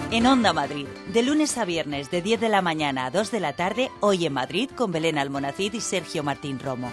En Onda Madrid, de lunes a viernes de 10 de la mañana a 2 de la tarde, Hoy en Madrid con Belén Almonacid y Sergio Martín Romo.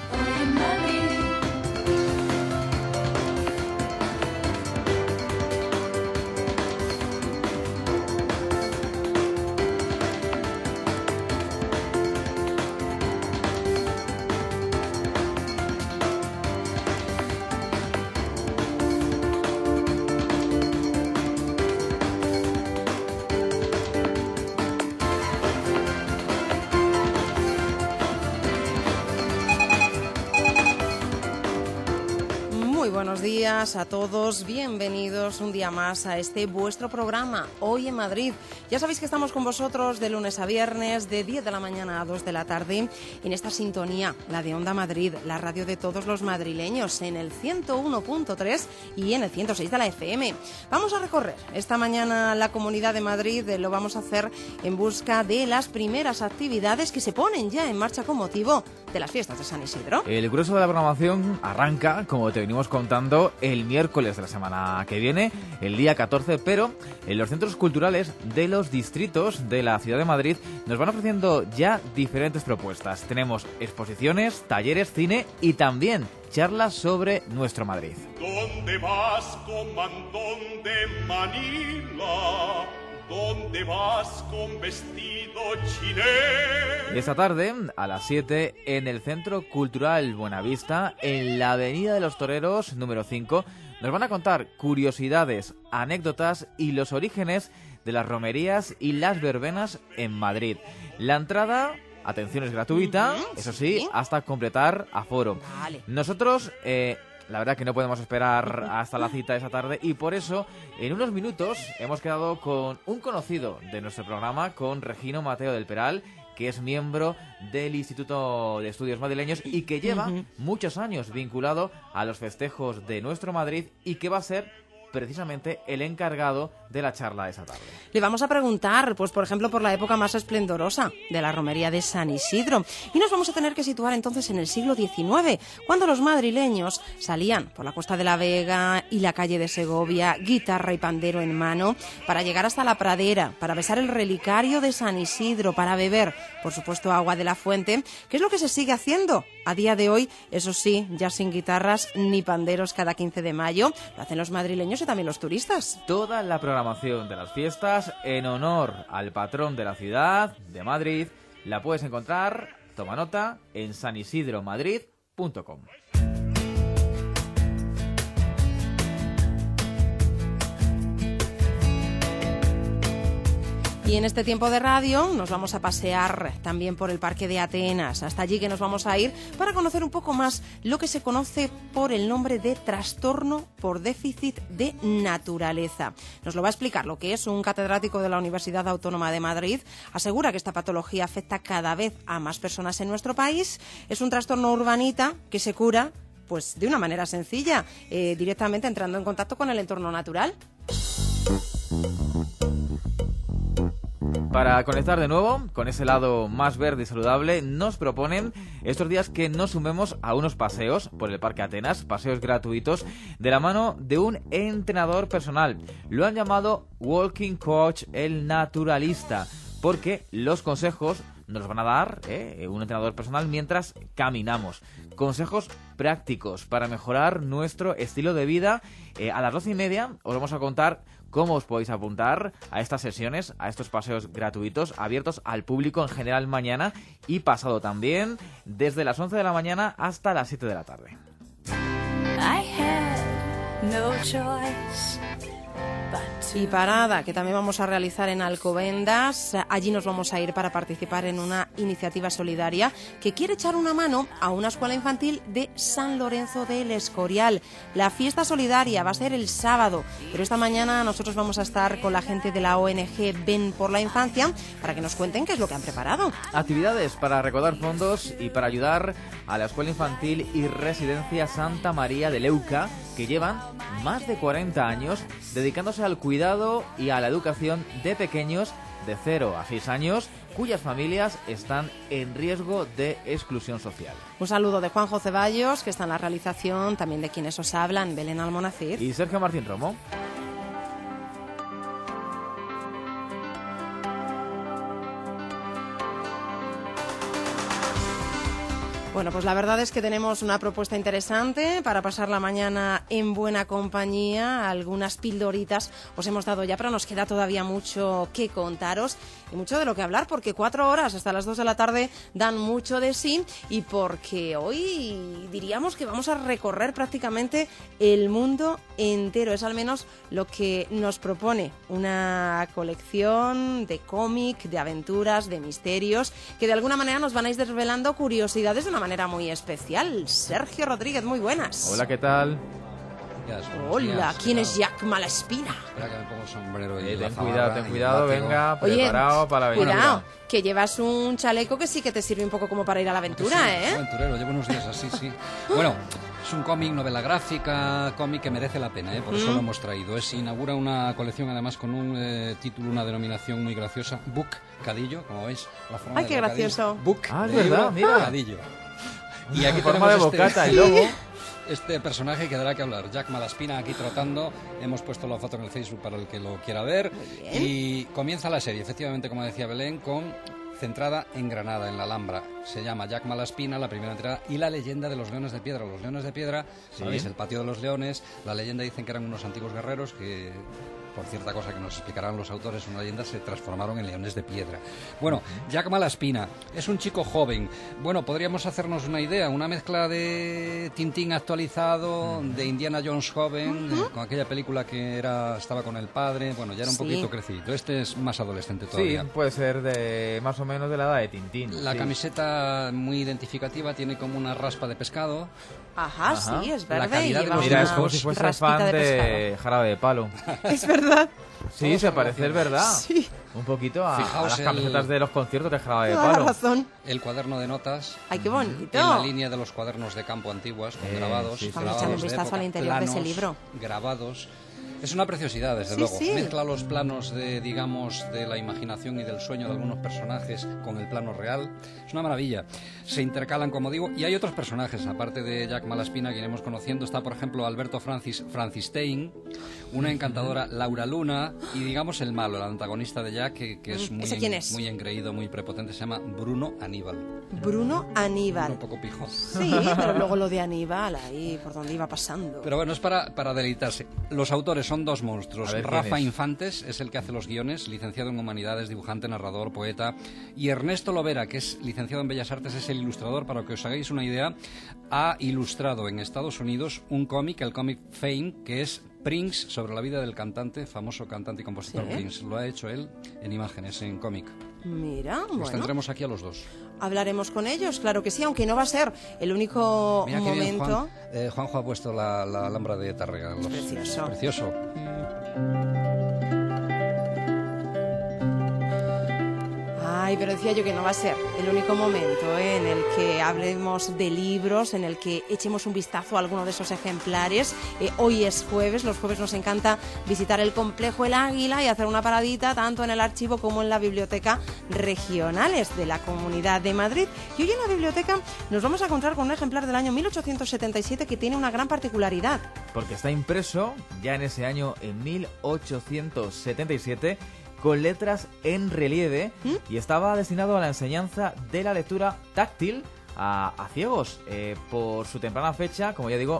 Buenos días a todos, bienvenidos un día más a este vuestro programa Hoy en Madrid. Ya sabéis que estamos con vosotros de lunes a viernes, de 10 de la mañana a 2 de la tarde, en esta sintonía, la de Onda Madrid, la radio de todos los madrileños, en el 101.3 y en el 106 de la FM. Vamos a recorrer esta mañana la Comunidad de Madrid, lo vamos a hacer en busca de las primeras actividades que se ponen ya en marcha con motivo de las fiestas de San Isidro. El grueso de la programación arranca, como te venimos contando, el miércoles de la semana que viene, el día 14, pero en los centros culturales de los distritos de la ciudad de Madrid nos van ofreciendo ya diferentes propuestas. Tenemos exposiciones, talleres, cine y también charlas sobre nuestro Madrid. ¿Dónde vas, comandón de Manila? ¿Dónde vas con vestido chinés? Esta tarde, a las 7, en el Centro Cultural Buenavista, en la Avenida de los Toreros, número 5, nos van a contar curiosidades, anécdotas y los orígenes de las romerías y las verbenas en Madrid. La entrada, atención, es gratuita, eso sí, hasta completar aforo. Vale. Nosotros... la verdad que no podemos esperar hasta la cita esa tarde y por eso en unos minutos hemos quedado con un conocido de nuestro programa, con Regino Mateo del Peral, que es miembro del Instituto de Estudios Madrileños y que lleva muchos años vinculado a los festejos de nuestro Madrid y que va a ser precisamente el encargado de la charla de esa tarde. Le vamos a preguntar, pues por ejemplo, por la época más esplendorosa de la romería de San Isidro. Y nos vamos a tener que situar entonces en el siglo XIX, cuando los madrileños salían por la Costa de la Vega y la calle de Segovia, guitarra y pandero en mano, para llegar hasta la pradera, para besar el relicario de San Isidro, para beber, por supuesto, agua de la fuente, que es lo que se sigue haciendo a día de hoy, eso sí, ya sin guitarras ni panderos cada 15 de mayo. Lo hacen los madrileños y también los turistas. Toda la programación de las fiestas en honor al patrón de la ciudad de Madrid la puedes encontrar, toma nota, en sanisidromadrid.com. Y en este tiempo de radio nos vamos a pasear también por el Parque de Atenas, hasta allí que nos vamos a ir para conocer un poco más lo que se conoce por el nombre de trastorno por déficit de naturaleza. Nos lo va a explicar lo que es un catedrático de la Universidad Autónoma de Madrid. Asegura que esta patología afecta cada vez a más personas en nuestro país. Es un trastorno urbanita que se cura pues de una manera sencilla, directamente entrando en contacto con el entorno natural. Para conectar de nuevo con ese lado más verde y saludable, nos proponen estos días que nos sumemos a unos paseos por el Parque Atenas, paseos gratuitos, de la mano de un entrenador personal. Lo han llamado Walking Coach el Naturalista, porque los consejos nos van a dar un entrenador personal mientras caminamos. Consejos prácticos para mejorar nuestro estilo de vida. A las 12:30 os vamos a contar cómo os podéis apuntar a estas sesiones, a estos paseos gratuitos, abiertos al público en general mañana y pasado también, desde las 11 de la mañana hasta las 7 de la tarde. I had no choice. Y parada, que también vamos a realizar en Alcobendas. Allí nos vamos a ir para participar en una iniciativa solidaria que quiere echar una mano a una escuela infantil de San Lorenzo del Escorial. La fiesta solidaria va a ser el sábado, pero esta mañana nosotros vamos a estar con la gente de la ONG Ven por la Infancia para que nos cuenten qué es lo que han preparado. Actividades para recaudar fondos y para ayudar a la escuela infantil y residencia Santa María de Leuca, que llevan más de 40 años dedicándose al cuidado y a la educación de pequeños de 0 a 6 años cuyas familias están en riesgo de exclusión social. Un saludo de Juanjo Ceballos, que está en la realización, también de quienes os hablan, Belén Almonacid y Sergio Martín Romo. Bueno, pues la verdad es que tenemos una propuesta interesante para pasar la mañana en buena compañía. Algunas pildoritas os hemos dado ya, pero nos queda todavía mucho que contaros y mucho de lo que hablar, porque 4 horas hasta las 2 de la tarde dan mucho de sí, y porque hoy diríamos que vamos a recorrer prácticamente el mundo entero. Es al menos lo que nos propone una colección de cómic, de aventuras, de misterios, que de alguna manera nos van a ir desvelando curiosidades de una manera muy especial. Sergio Rodríguez, muy buenas. Hola, ¿qué tal? Hola, ¿quién es Jack Malaspina? Espera que me pongo el sombrero y Ten cuidado, venga, Oye, preparado para la aventura. Cuidado, que llevas un chaleco que sí que te sirve un poco como para ir a la aventura, sí, ¿eh? Aventurero, llevo unos días así, sí. Bueno, es un cómic, novela gráfica, cómic que merece la pena, por eso lo hemos traído. Se inaugura una colección además con un título, una denominación muy graciosa, Book-Cadillo, como veis. La forma Ay, qué gracioso. Book, es verdad, mira. Cadillo. Y aquí forma de tenemos bocata, el logo. Este personaje que dará que hablar, Jack Malaspina, aquí trotando. Hemos puesto la foto en el Facebook para el que lo quiera ver. Y comienza la serie, efectivamente, como decía Belén, centrada en Granada, en la Alhambra. Se llama Jack Malaspina, la primera entrada, y la leyenda de los leones de piedra. Los leones de piedra, ¿sabéis? El patio de los leones. La leyenda dicen que eran unos antiguos guerreros que, por cierta cosa que nos explicarán los autores, una leyenda, se transformaron en leones de piedra. Bueno, Jack Malaspina es un chico joven. Bueno, podríamos hacernos una idea, una mezcla de Tintín actualizado, de Indiana Jones joven, con aquella película que estaba con el padre. Bueno, ya era un poquito crecidito. Este es más adolescente todavía. Sí, puede ser de más o menos de la edad de Tintín. La camiseta muy identificativa, tiene como una raspa de pescado. Ajá, sí, es La verde. calidad Y de lleva los Mira, una es como si fuese raspita fan de pescado. Jarabe de Palo. Es verdad. Sí, se parece, es verdad. Sí, Un poquito a Fijaos las el- camisetas de los conciertos de Jarabe de toda la Palo. razón. El cuaderno de notas. Ay, qué bonito. En la línea de los cuadernos de campo antiguas, con grabados. sí, sí. Vamos a grabados echarle un de vistazo época, al interior de ese planos, libro. Grabados. Es una preciosidad, desde Sí, luego. sí. Mezcla los planos de la imaginación y del sueño de algunos personajes con el plano real. Es una maravilla. Se intercalan, como digo, y hay otros personajes, aparte de Jack Malaspina, que iremos conociendo. Está, por ejemplo, Alberto Francistein, una encantadora Laura Luna, y digamos el malo, el antagonista de Jack, que es muy, ¿Ese quién es? muy engreído, muy prepotente, se llama Bruno Aníbal. Bruno Aníbal. Un poco pijo. Sí, pero luego lo de Aníbal, ahí por donde iba pasando. Pero bueno, es para deleitarse. Los autores son dos monstruos. A ver, ¿quién Rafa es? Infantes es el que hace los guiones, licenciado en Humanidades, dibujante, narrador, poeta. Y Ernesto Lovera, que es licenciado en Bellas Artes, es el ilustrador. Para que os hagáis una idea, ha ilustrado en Estados Unidos un cómic, el cómic Fame, que es Prince, sobre la vida del cantante, famoso cantante y compositor Sí. Prince. Lo ha hecho él en imágenes, en cómic. Mira, Los bueno, tendremos aquí a los dos. hablaremos con ellos, claro que sí, aunque no va a ser el único Mira qué bien, momento. Juanjo ha puesto la Alhambra de Tárrega. Precioso. Precioso. Ay, pero decía yo que no va a ser el único momento en el que hablemos de libros, en el que echemos un vistazo a alguno de esos ejemplares. Hoy es jueves, los jueves nos encanta visitar el complejo El Águila y hacer una paradita tanto en el archivo como en la biblioteca regionales de la Comunidad de Madrid. Y hoy en la biblioteca nos vamos a encontrar con un ejemplar del año 1877 que tiene una gran particularidad. Porque está impreso ya en ese año, en 1877, con letras en relieve, y estaba destinado a la enseñanza de la lectura táctil a ciegos. Por su temprana fecha, como ya digo,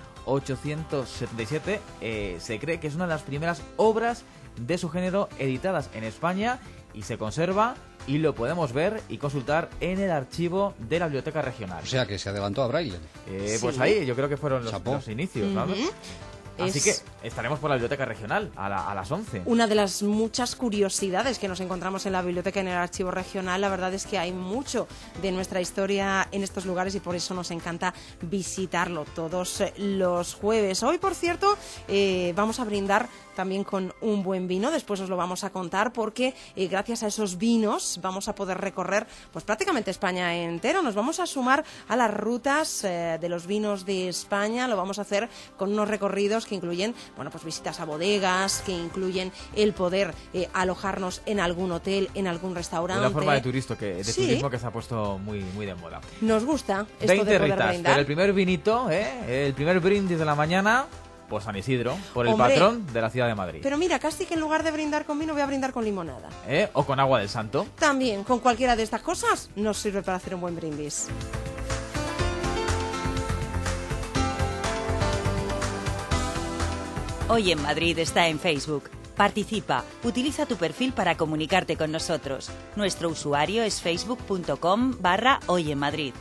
1877, se cree que es una de las primeras obras de su género editadas en España, y se conserva y lo podemos ver y consultar en el archivo de la biblioteca regional. O sea que se adelantó a Braille. Pues Sí. ahí yo creo que fueron Chapó. los inicios, ¿sabes? Así Es- que estaremos por la biblioteca regional a las 11. Una de las muchas curiosidades que nos encontramos en la biblioteca y en el archivo regional. La verdad es que hay mucho de nuestra historia en estos lugares y por eso nos encanta visitarlo todos los jueves. Hoy, por cierto, vamos a brindar también con un buen vino. Después os lo vamos a contar porque gracias a esos vinos vamos a poder recorrer pues prácticamente España entero. Nos vamos a sumar a las rutas de los vinos de España. Lo vamos a hacer con unos recorridos que incluyen, bueno, pues visitas a bodegas, que incluyen el poder alojarnos en algún hotel, en algún restaurante. Una forma de turismo Sí. turismo que se ha puesto muy de moda. Nos gusta esto 20 de poder ritas, brindar. pero el primer vinito, el primer brindis de la mañana, por San Isidro, por el Hombre, patrón de la ciudad de Madrid. Pero mira, casi que en lugar de brindar con vino voy a brindar con limonada. O con agua del santo. También, con cualquiera de estas cosas nos sirve para hacer un buen brindis. Hoy en Madrid está en Facebook. Participa, utiliza tu perfil para comunicarte con nosotros. Nuestro usuario es facebook.com/Hoy en Madrid.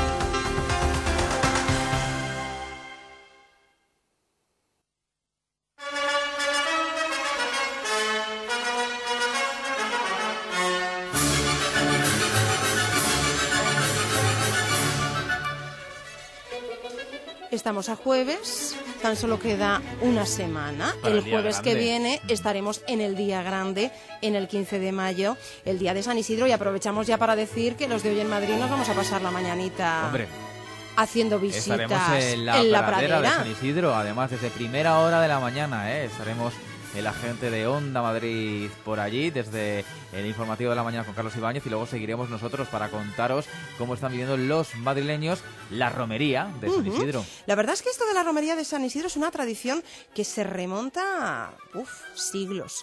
Estamos a jueves, tan solo queda una semana. Para el el día jueves grande. que viene estaremos en el Día Grande, en el 15 de mayo, el Día de San Isidro, y aprovechamos ya para decir que los de Hoy en Madrid nos vamos a pasar la mañanita Hombre, haciendo visitas estaremos en la pradera de San Isidro, además desde primera hora de la mañana, estaremos la gente de Onda Madrid por allí, desde el informativo de la mañana con Carlos Ibáñez, y luego seguiremos nosotros para contaros cómo están viviendo los madrileños la romería de San Isidro. La verdad es que esto de la romería de San Isidro es una tradición que se remonta a siglos,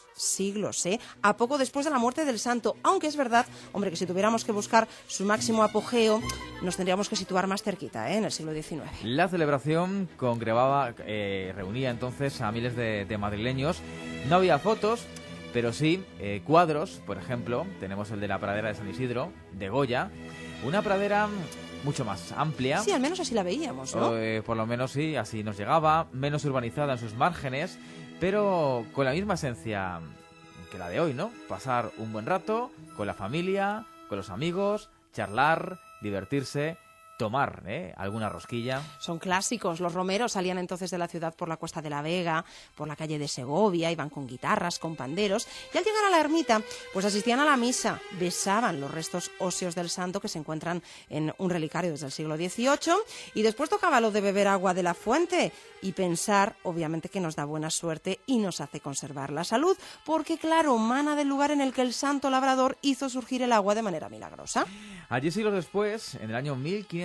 a poco después de la muerte del santo, aunque es verdad, hombre, que si tuviéramos que buscar su máximo apogeo, nos tendríamos que situar más cerquita, en el siglo XIX. La celebración congregaba, reunía entonces a miles de madrileños. No había fotos, pero sí cuadros. Por ejemplo, tenemos el de la pradera de San Isidro, de Goya, una pradera mucho más amplia. Sí, al menos así la veíamos, ¿no? Por lo menos sí, así nos llegaba, menos urbanizada en sus márgenes, pero con la misma esencia que la de hoy, ¿no? Pasar un buen rato con la familia, con los amigos, charlar, divertirse, tomar alguna rosquilla. Son clásicos. Los romeros salían entonces de la ciudad por la Cuesta de la Vega, por la calle de Segovia, iban con guitarras, con panderos, y al llegar a la ermita, pues asistían a la misa, besaban los restos óseos del santo que se encuentran en un relicario desde el siglo XVIII, y después tocaba lo de beber agua de la fuente y pensar, obviamente, que nos da buena suerte y nos hace conservar la salud, porque claro, mana del lugar en el que el santo labrador hizo surgir el agua de manera milagrosa. Allí siglos después, en el año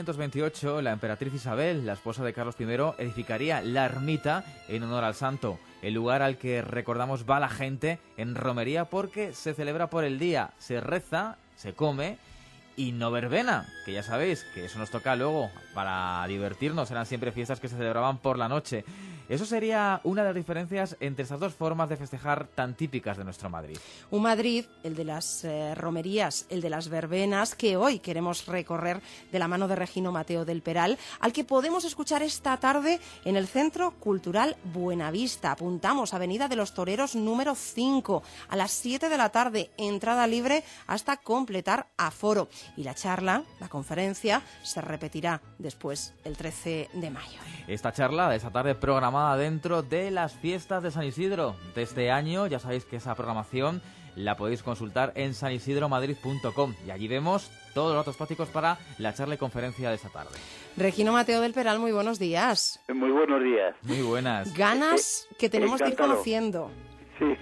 1528, la emperatriz Isabel, la esposa de Carlos I, edificaría la ermita en honor al santo, el lugar al que, recordamos, va la gente en romería porque se celebra por el día, se reza, se come y no verbena, que ya sabéis que eso nos toca luego para divertirnos, eran siempre fiestas que se celebraban por la noche. Eso sería una de las diferencias entre estas dos formas de festejar tan típicas de nuestro Madrid. Un Madrid, el de las romerías, el de las verbenas, que hoy queremos recorrer de la mano de Regino Mateo del Peral, al que podemos escuchar esta tarde en el Centro Cultural Buenavista. Apuntamos, Avenida de los Toreros número 5, a las 7 de la tarde, entrada libre hasta completar aforo. Y la charla, la conferencia, se repetirá después, el 13 de mayo. Esta charla de esta tarde programada dentro de las fiestas de San Isidro de este año. Ya sabéis que esa programación la podéis consultar en sanisidromadrid.com y allí vemos todos los datos prácticos para la charla y conferencia de esta tarde. Regino Mateo del Peral, muy buenos días. Muy buenos días. Muy buenas. Ganas que tenemos de ir encantado. conociendo. Sí,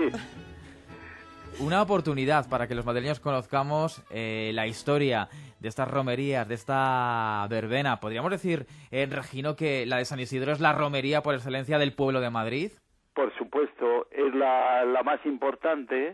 Una oportunidad para que los madrileños conozcamos la historia de estas romerías, de esta verbena. ¿Podríamos decir, Regino, que la de San Isidro es la romería por excelencia del pueblo de Madrid? por supuesto, es la más importante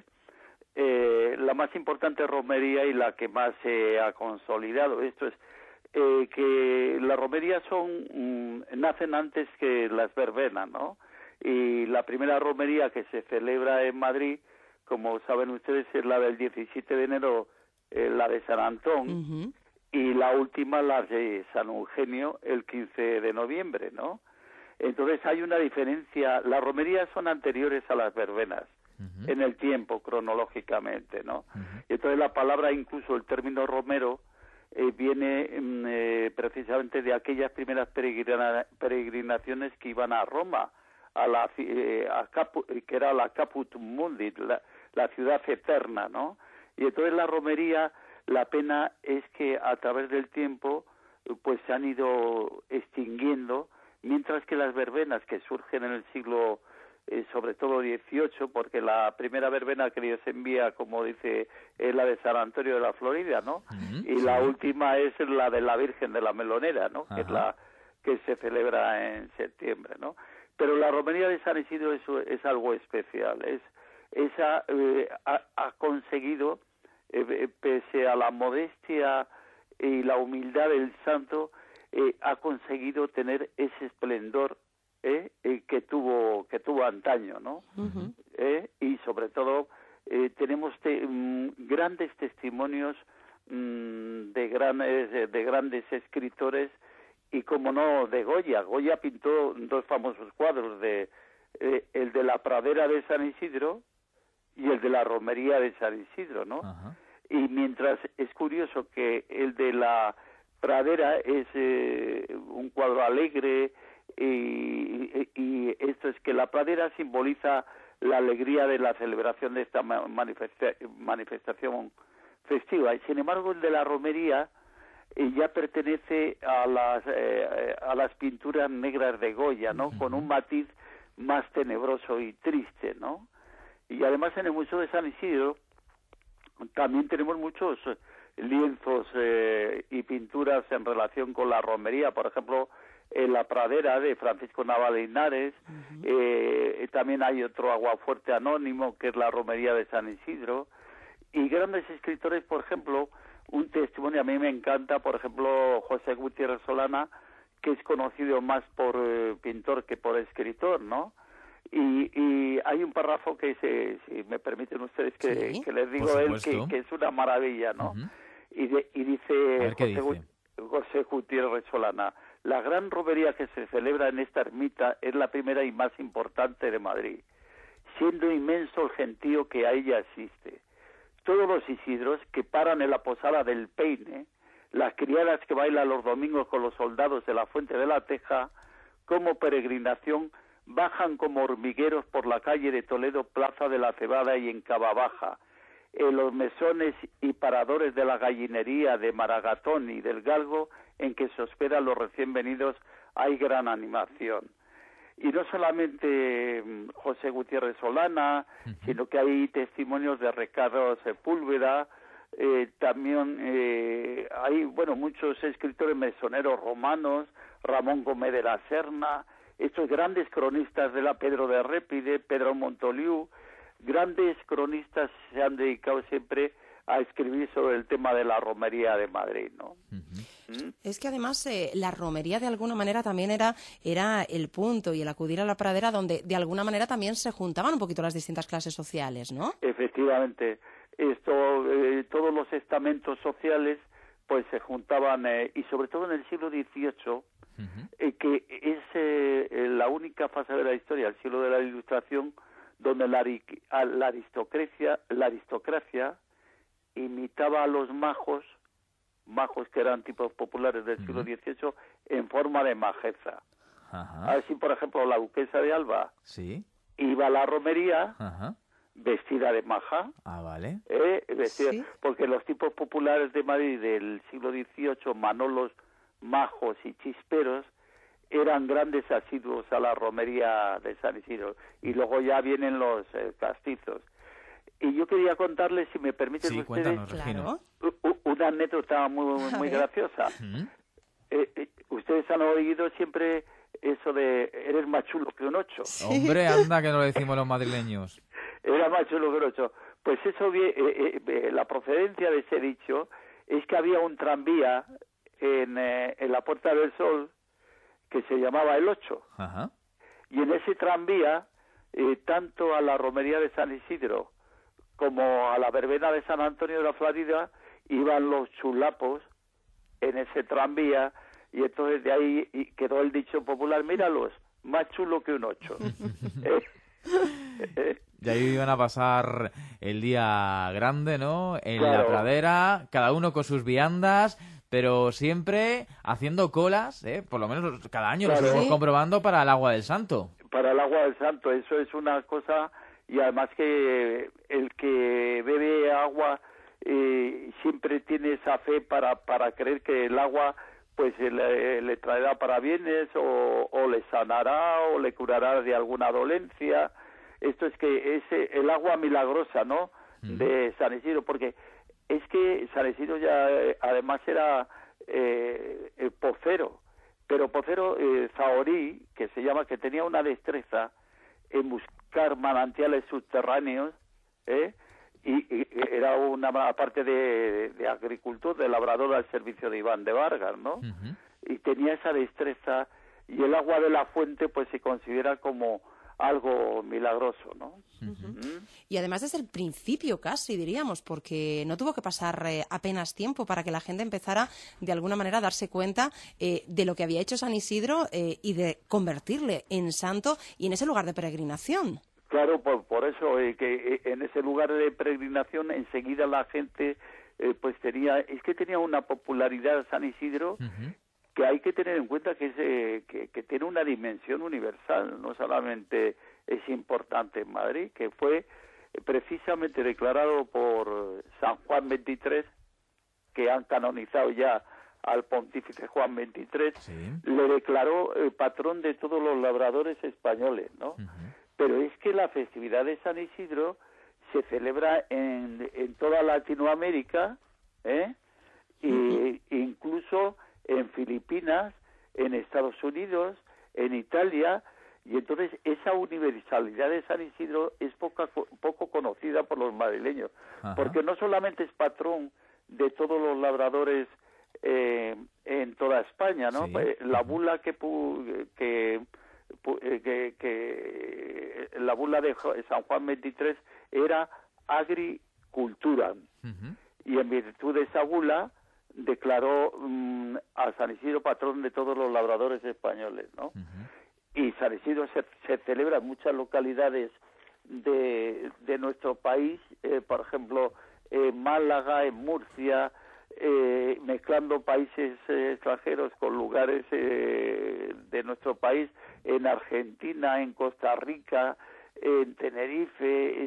romería y la que más se ha consolidado. Esto es que las romerías nacen antes que las verbenas, ¿no? Y la primera romería que se celebra en Madrid, como saben ustedes, es la del 17 de enero, la de San Antón, y la última, la de San Eugenio, el 15 de noviembre, ¿no? Entonces hay una diferencia. Las romerías son anteriores a las verbenas, en el tiempo, cronológicamente, ¿no? Y entonces la palabra, incluso el término romero, viene precisamente de aquellas primeras peregrinaciones que iban a Roma, que era la Caput Mundi, la ciudad eterna, ¿no? Y entonces la romería, la pena es que a través del tiempo pues se han ido extinguiendo, mientras que las verbenas que surgen en el siglo sobre todo 18, porque la primera verbena que Dios envía, como dice, es la de San Antonio de la Florida, ¿no? Y la última es la de la Virgen de la Melonera, ¿no? Que es la que se celebra en septiembre, ¿no? Pero la romería de San Isidro es algo especial. Ha conseguido, pese a la modestia y la humildad del santo, ha conseguido tener ese esplendor que tuvo antaño, ¿no? Y sobre todo tenemos grandes testimonios de grandes escritores, y como no, de Goya. Goya pintó 2 famosos cuadros, el de la pradera de San Isidro y el de la romería de San Isidro, ¿no? Ajá. Y mientras es curioso que el de la pradera es un cuadro alegre, y esto es que la pradera simboliza la alegría de la celebración de esta manifestación festiva, y sin embargo el de la romería ya pertenece a las pinturas negras de Goya, ¿no? Con un matiz más tenebroso y triste, ¿no? Y además en el Museo de San Isidro también tenemos muchos lienzos y pinturas en relación con la romería. Por ejemplo, en la pradera de Francisco Naval Linares, también hay otro aguafuerte anónimo que es la romería de San Isidro, y grandes escritores, por ejemplo, un testimonio a mí me encanta, por ejemplo, José Gutiérrez Solana, que es conocido más por pintor que por escritor, ¿no? Y hay un párrafo que, si me permiten ustedes, que les digo él, que es una maravilla, ¿no? Y dice José Gutiérrez Solana: la gran romería que se celebra en esta ermita es la primera y más importante de Madrid, siendo inmenso el gentío que a ella asiste. Todos los Isidros que paran en la posada del Peine, las criadas que bailan los domingos con los soldados de la Fuente de la Teja, como peregrinación bajan como hormigueros por la calle de Toledo, Plaza de la Cebada y en Cavabaja. En los mesones y paradores de la gallinería de Maragatón y del Galgo, en que se hospedan los recién venidos, hay gran animación. Y no solamente José Gutiérrez Solana, sino que hay testimonios de Ricardo Sepúlveda, también hay, muchos escritores mesoneros romanos, Ramón Gómez de la Serna, estos grandes cronistas de la Pedro de Répide, Pedro Montoliu, grandes cronistas se han dedicado siempre a escribir sobre el tema de la romería de Madrid, ¿no? Es que además la romería de alguna manera también era el punto, y el acudir a la pradera donde de alguna manera también se juntaban un poquito las distintas clases sociales, ¿no? Efectivamente. Todos los estamentos sociales pues se juntaban, y sobre todo en el siglo XVIII, que es la única fase de la historia, el siglo de la Ilustración, donde la aristocracia imitaba a los majos que eran tipos populares del siglo XVIII, en forma de majeza. Así, por ejemplo, la duquesa de Alba iba a la romería vestida de maja, porque los tipos populares de Madrid del siglo XVIII, manolos, majos y chisperos, eran grandes asiduos a la romería de San Isidro, y luego ya vienen los castizos. Y yo quería contarles, si me permiten ustedes, una anécdota muy graciosa. Ustedes han oído siempre eso de eres más chulo que un 8. Hombre, anda que no lo decimos los madrileños. Era más chulo que un 8. Pues eso, la procedencia de ese dicho es que había un tranvía en la Puerta del Sol que se llamaba el 8. Y en ese tranvía, tanto a la romería de San Isidro como a la verbena de San Antonio de la Florida iban los chulapos en ese tranvía, y entonces de ahí quedó el dicho popular: míralos, más chulo que un 8. Y ahí iban a pasar el día grande, ¿no? En la pradera, cada uno con sus viandas, pero siempre haciendo colas, por lo menos cada año lo seguimos comprobando, para el agua del Santo. Para el agua del Santo, eso es una cosa. Y además que el que bebe agua siempre tiene esa fe para creer que el agua pues le traerá parabienes, o le sanará, o le curará de alguna dolencia. Esto es que es el agua milagrosa, ¿no? De San Isidro, porque es que San Isidro ya además era pocero, pero pocero zahorí, que se llama, que tenía una destreza en buscar manantiales subterráneos, y era una parte de agricultor, de labrador al servicio de Iván de Vargas, ¿no? Y tenía esa destreza y el agua de la fuente pues se considera como algo milagroso, ¿no? Y además desde el principio casi, diríamos, porque no tuvo que pasar apenas tiempo para que la gente empezara de alguna manera a darse cuenta de lo que había hecho San Isidro y de convertirle en santo y en ese lugar de peregrinación. Claro, por eso que en ese lugar de peregrinación enseguida la gente pues tenía una popularidad San Isidro que hay que tener en cuenta que tiene una dimensión universal, no solamente es importante en Madrid, que fue precisamente declarado por San Juan XXIII, que han canonizado ya al pontífice Juan XXIII, le declaró patrón de todos los labradores españoles, ¿no? Pero es que la festividad de San Isidro se celebra en toda Latinoamérica, e incluso en Filipinas, en Estados Unidos, en Italia, y entonces esa universalidad de San Isidro es poco conocida por los madrileños, porque no solamente es patrón de todos los labradores en toda España, ¿no? La bula la bula de San Juan XXIII era agricultura, y en virtud de esa bula declaró a San Isidro patrón de todos los labradores españoles, ¿no? Y San Isidro se celebra en muchas localidades de nuestro país, por ejemplo, en Málaga, en Murcia, mezclando países extranjeros con lugares de nuestro país, en Argentina, en Costa Rica, en Tenerife,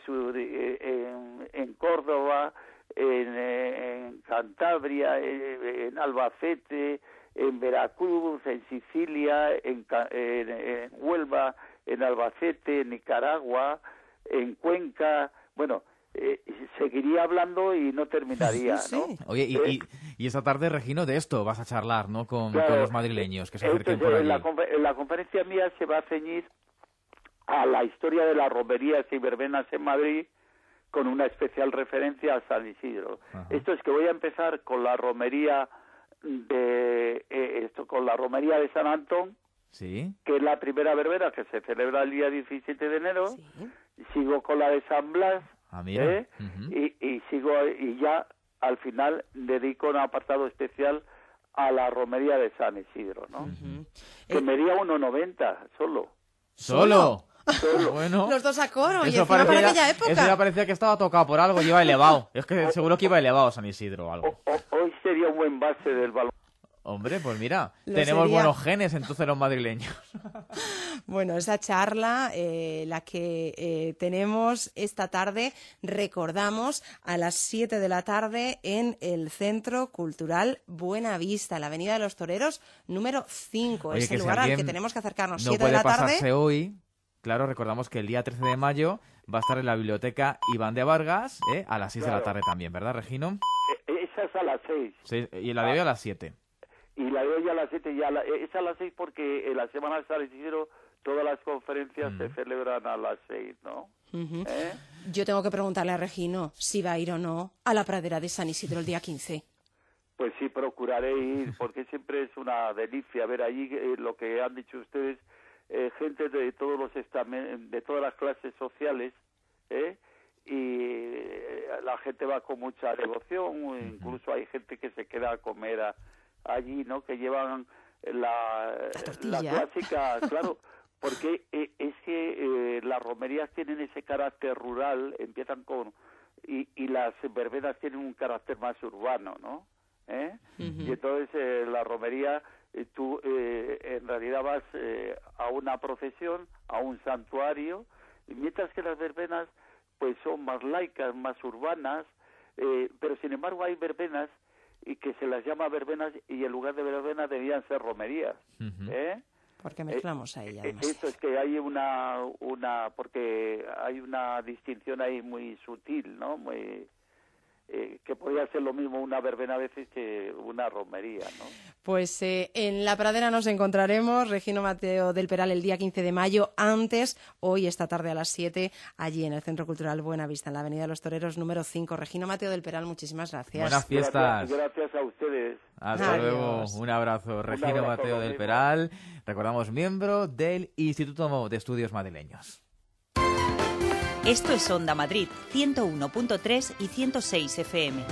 en Córdoba, en Cantabria, en Albacete, en Veracruz, en Sicilia, en Huelva, en Albacete, en Nicaragua, en Cuenca. Bueno, seguiría hablando y no terminaría, ¿no? Oye, y esta tarde, Regino, de esto vas a charlar, ¿no? Con los madrileños que se acerquen por allí. En la conferencia mía se va a ceñir a la historia de las romerías y verbenas en Madrid, con una especial referencia a San Isidro. Esto es que voy a empezar con la romería de San Antón, que es la primera verbena que se celebra el día 17 de enero. Sigo con la de San Blas, y ya al final dedico un apartado especial a la romería de San Isidro, ¿no? Que medía 1,90 solo. ¿Solo? Bueno, los dos a coro, y eso encima para aquella época. Eso ya parecía que estaba tocado por algo, iba elevado. Es que seguro que iba elevado San Isidro o algo. Hoy sería un buen base del balón. Hombre, pues mira, tenemos buenos genes entonces los madrileños. Bueno, esa charla, la que tenemos esta tarde, recordamos, a las 7 de la tarde en el Centro Cultural Buenavista, en la Avenida de los Toreros, número 5. Oye, es el lugar al que tenemos que acercarnos. No 7 de la tarde. puede pasarse hoy. Claro, recordamos que el día 13 de mayo va a estar en la Biblioteca Iván de Vargas, a las 6 de la tarde también, ¿verdad, Regino? Esa es a las 6. Sí, y la de hoy a las 7. Y la de hoy a las 7, es a las 6 porque en la Semana de San Isidro todas las conferencias se celebran a las 6, ¿no? Yo tengo que preguntarle a Regino si va a ir o no a la pradera de San Isidro el día 15. Pues sí, procuraré ir, porque siempre es una delicia ver allí lo que han dicho ustedes, gente de todos de todas las clases sociales, y la gente va con mucha devoción, incluso hay gente que se queda a comer allí, ¿no? Que llevan la clásica, claro, porque es que las romerías tienen ese carácter rural, empiezan y las verbenas tienen un carácter más urbano, ¿no? Y entonces la romería, tú en realidad vas a una procesión, a un santuario, mientras que las verbenas pues son más laicas, más urbanas, pero sin embargo hay verbenas y que se las llama verbenas y en lugar de verbenas debían ser romerías. Porque mezclamos ahí además. Esto es que hay porque hay una distinción ahí muy sutil, ¿no? que podía ser lo mismo una verbena a veces que una romería, ¿no? Pues en la pradera nos encontraremos, Regino Mateo del Peral, el día 15 de mayo, antes, hoy, esta tarde a las 7, allí en el Centro Cultural Buenavista, en la Avenida de los Toreros, número 5. Regino Mateo del Peral, muchísimas gracias. Buenas fiestas. Gracias a ustedes. Hasta luego, un abrazo. Regino Mateo del Peral, recordamos, miembro del Instituto de Estudios Madrileños. Esto es Onda Madrid, 101.3 y 106 FM.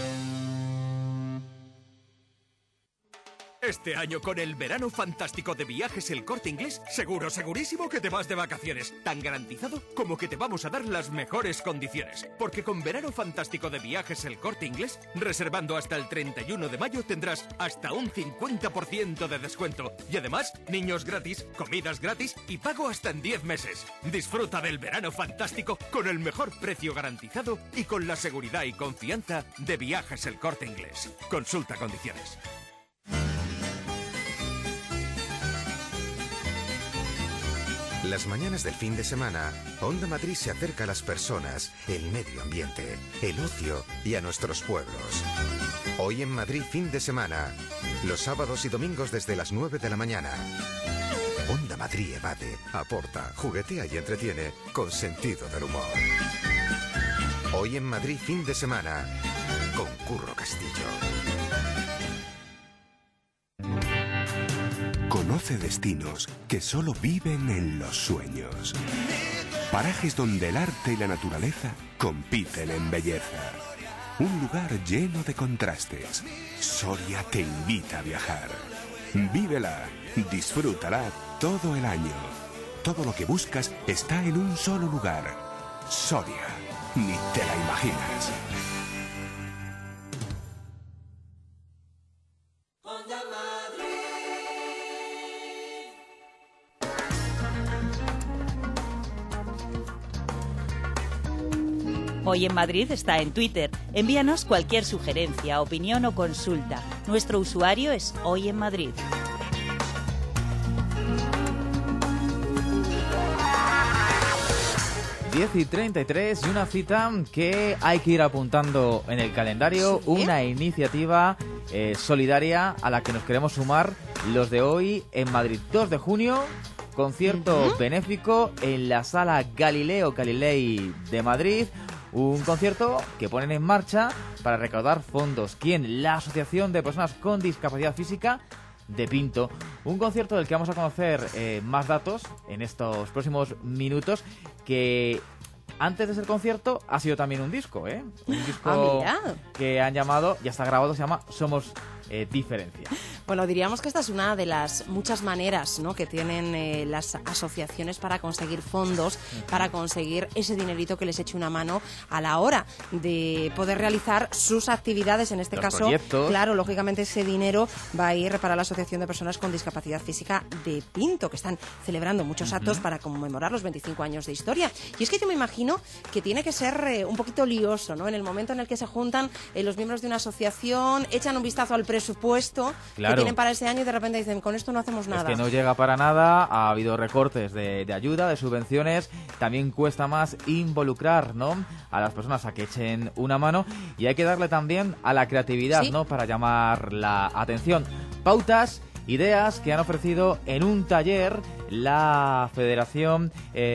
Este año con el verano fantástico de Viajes El Corte Inglés, segurísimo que te vas de vacaciones. Tan garantizado como que te vamos a dar las mejores condiciones. Porque con verano fantástico de Viajes El Corte Inglés, reservando hasta el 31 de mayo tendrás hasta un 50% de descuento. Y además, niños gratis, comidas gratis y pago hasta en 10 meses. Disfruta del verano fantástico con el mejor precio garantizado y con la seguridad y confianza de Viajes El Corte Inglés. Consulta condiciones. Las mañanas del fin de semana, Onda Madrid se acerca a las personas, el medio ambiente, el ocio y a nuestros pueblos. Hoy en Madrid fin de semana, los sábados y domingos desde las 9 de la mañana. Onda Madrid evade, aporta, juguetea y entretiene con sentido del humor. Hoy en Madrid fin de semana, con Curro Castillo. Conoce destinos que solo viven en los sueños. Parajes donde el arte y la naturaleza compiten en belleza. Un lugar lleno de contrastes. Soria te invita a viajar. Vívela, disfrútala todo el año. Todo lo que buscas está en un solo lugar. Soria, ni te la imaginas. Hoy en Madrid está en Twitter. Envíanos cualquier sugerencia, opinión o consulta. Nuestro usuario es Hoy en Madrid. y 33 y una cita que hay que ir apuntando en el calendario, una iniciativa solidaria a la que nos queremos sumar los de hoy en Madrid. 2 de junio, concierto benéfico en la Sala Galileo Galilei de Madrid. Un concierto que ponen en marcha para recaudar fondos. ¿Quién? La Asociación de Personas con Discapacidad Física de Pinto. Un concierto del que vamos a conocer más datos en estos próximos minutos, que antes de ser concierto ha sido también un disco, un disco que han llamado, ya está grabado, se llama Somos Diferencia. Bueno, diríamos que esta es una de las muchas maneras, ¿no?, que tienen las asociaciones para conseguir fondos, para conseguir ese dinerito que les eche una mano a la hora de poder realizar sus actividades. En este caso, proyectos. Claro, lógicamente ese dinero va a ir para la Asociación de Personas con Discapacidad Física de Pinto, que están celebrando muchos actos para conmemorar los 25 años de historia. Y es que yo me imagino que tiene que ser un poquito lioso, ¿no?, en el momento en el que se juntan los miembros de una asociación, echan un vistazo al presupuesto, que tienen para ese año y de repente dicen, con esto no hacemos nada. Es que no llega para nada, ha habido recortes de ayuda, de subvenciones, también cuesta más involucrar, ¿no?, a las personas a que echen una mano, y hay que darle también a la creatividad, ¿no?, para llamar la atención. Pautas, ideas que han ofrecido en un taller la Federación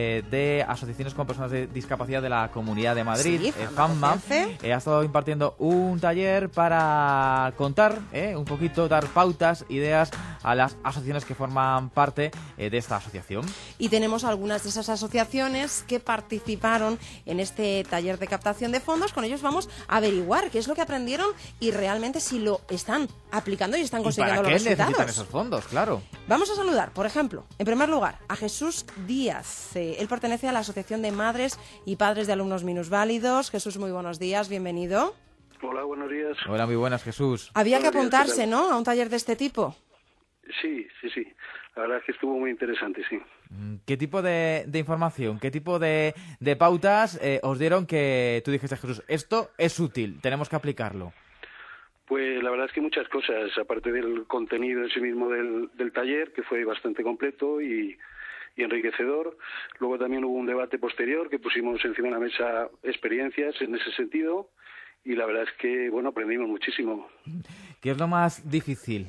de Asociaciones con Personas de Discapacidad de la Comunidad de Madrid, FAMMA, ha estado impartiendo un taller para contar un poquito, dar pautas, ideas a las asociaciones que forman parte de esta asociación. Y tenemos algunas de esas asociaciones que participaron en este taller de captación de fondos. Con ellos vamos a averiguar qué es lo que aprendieron y realmente si lo están aplicando y están consiguiendo los resultados. ¿Para qué necesitan esos fondos? Claro. Vamos a saludar, por ejemplo, en primer lugar, a Jesús Díaz. Él pertenece a la Asociación de Madres y Padres de Alumnos Minusválidos. Jesús, muy buenos días, bienvenido. Hola, buenos días. Hola, muy buenas, Jesús. Había que apuntarse, ¿no?, a un taller de este tipo. Sí. La verdad es que estuvo muy interesante, sí. ¿Qué tipo de información, qué tipo de pautas os dieron que tú dijiste, Jesús, esto es útil, tenemos que aplicarlo? Pues la verdad es que muchas cosas, aparte del contenido en sí mismo del taller, que fue bastante completo y enriquecedor. Luego también hubo un debate posterior que pusimos encima de la mesa experiencias en ese sentido. y la verdad es que, bueno, aprendimos muchísimo. ¿Qué es lo más difícil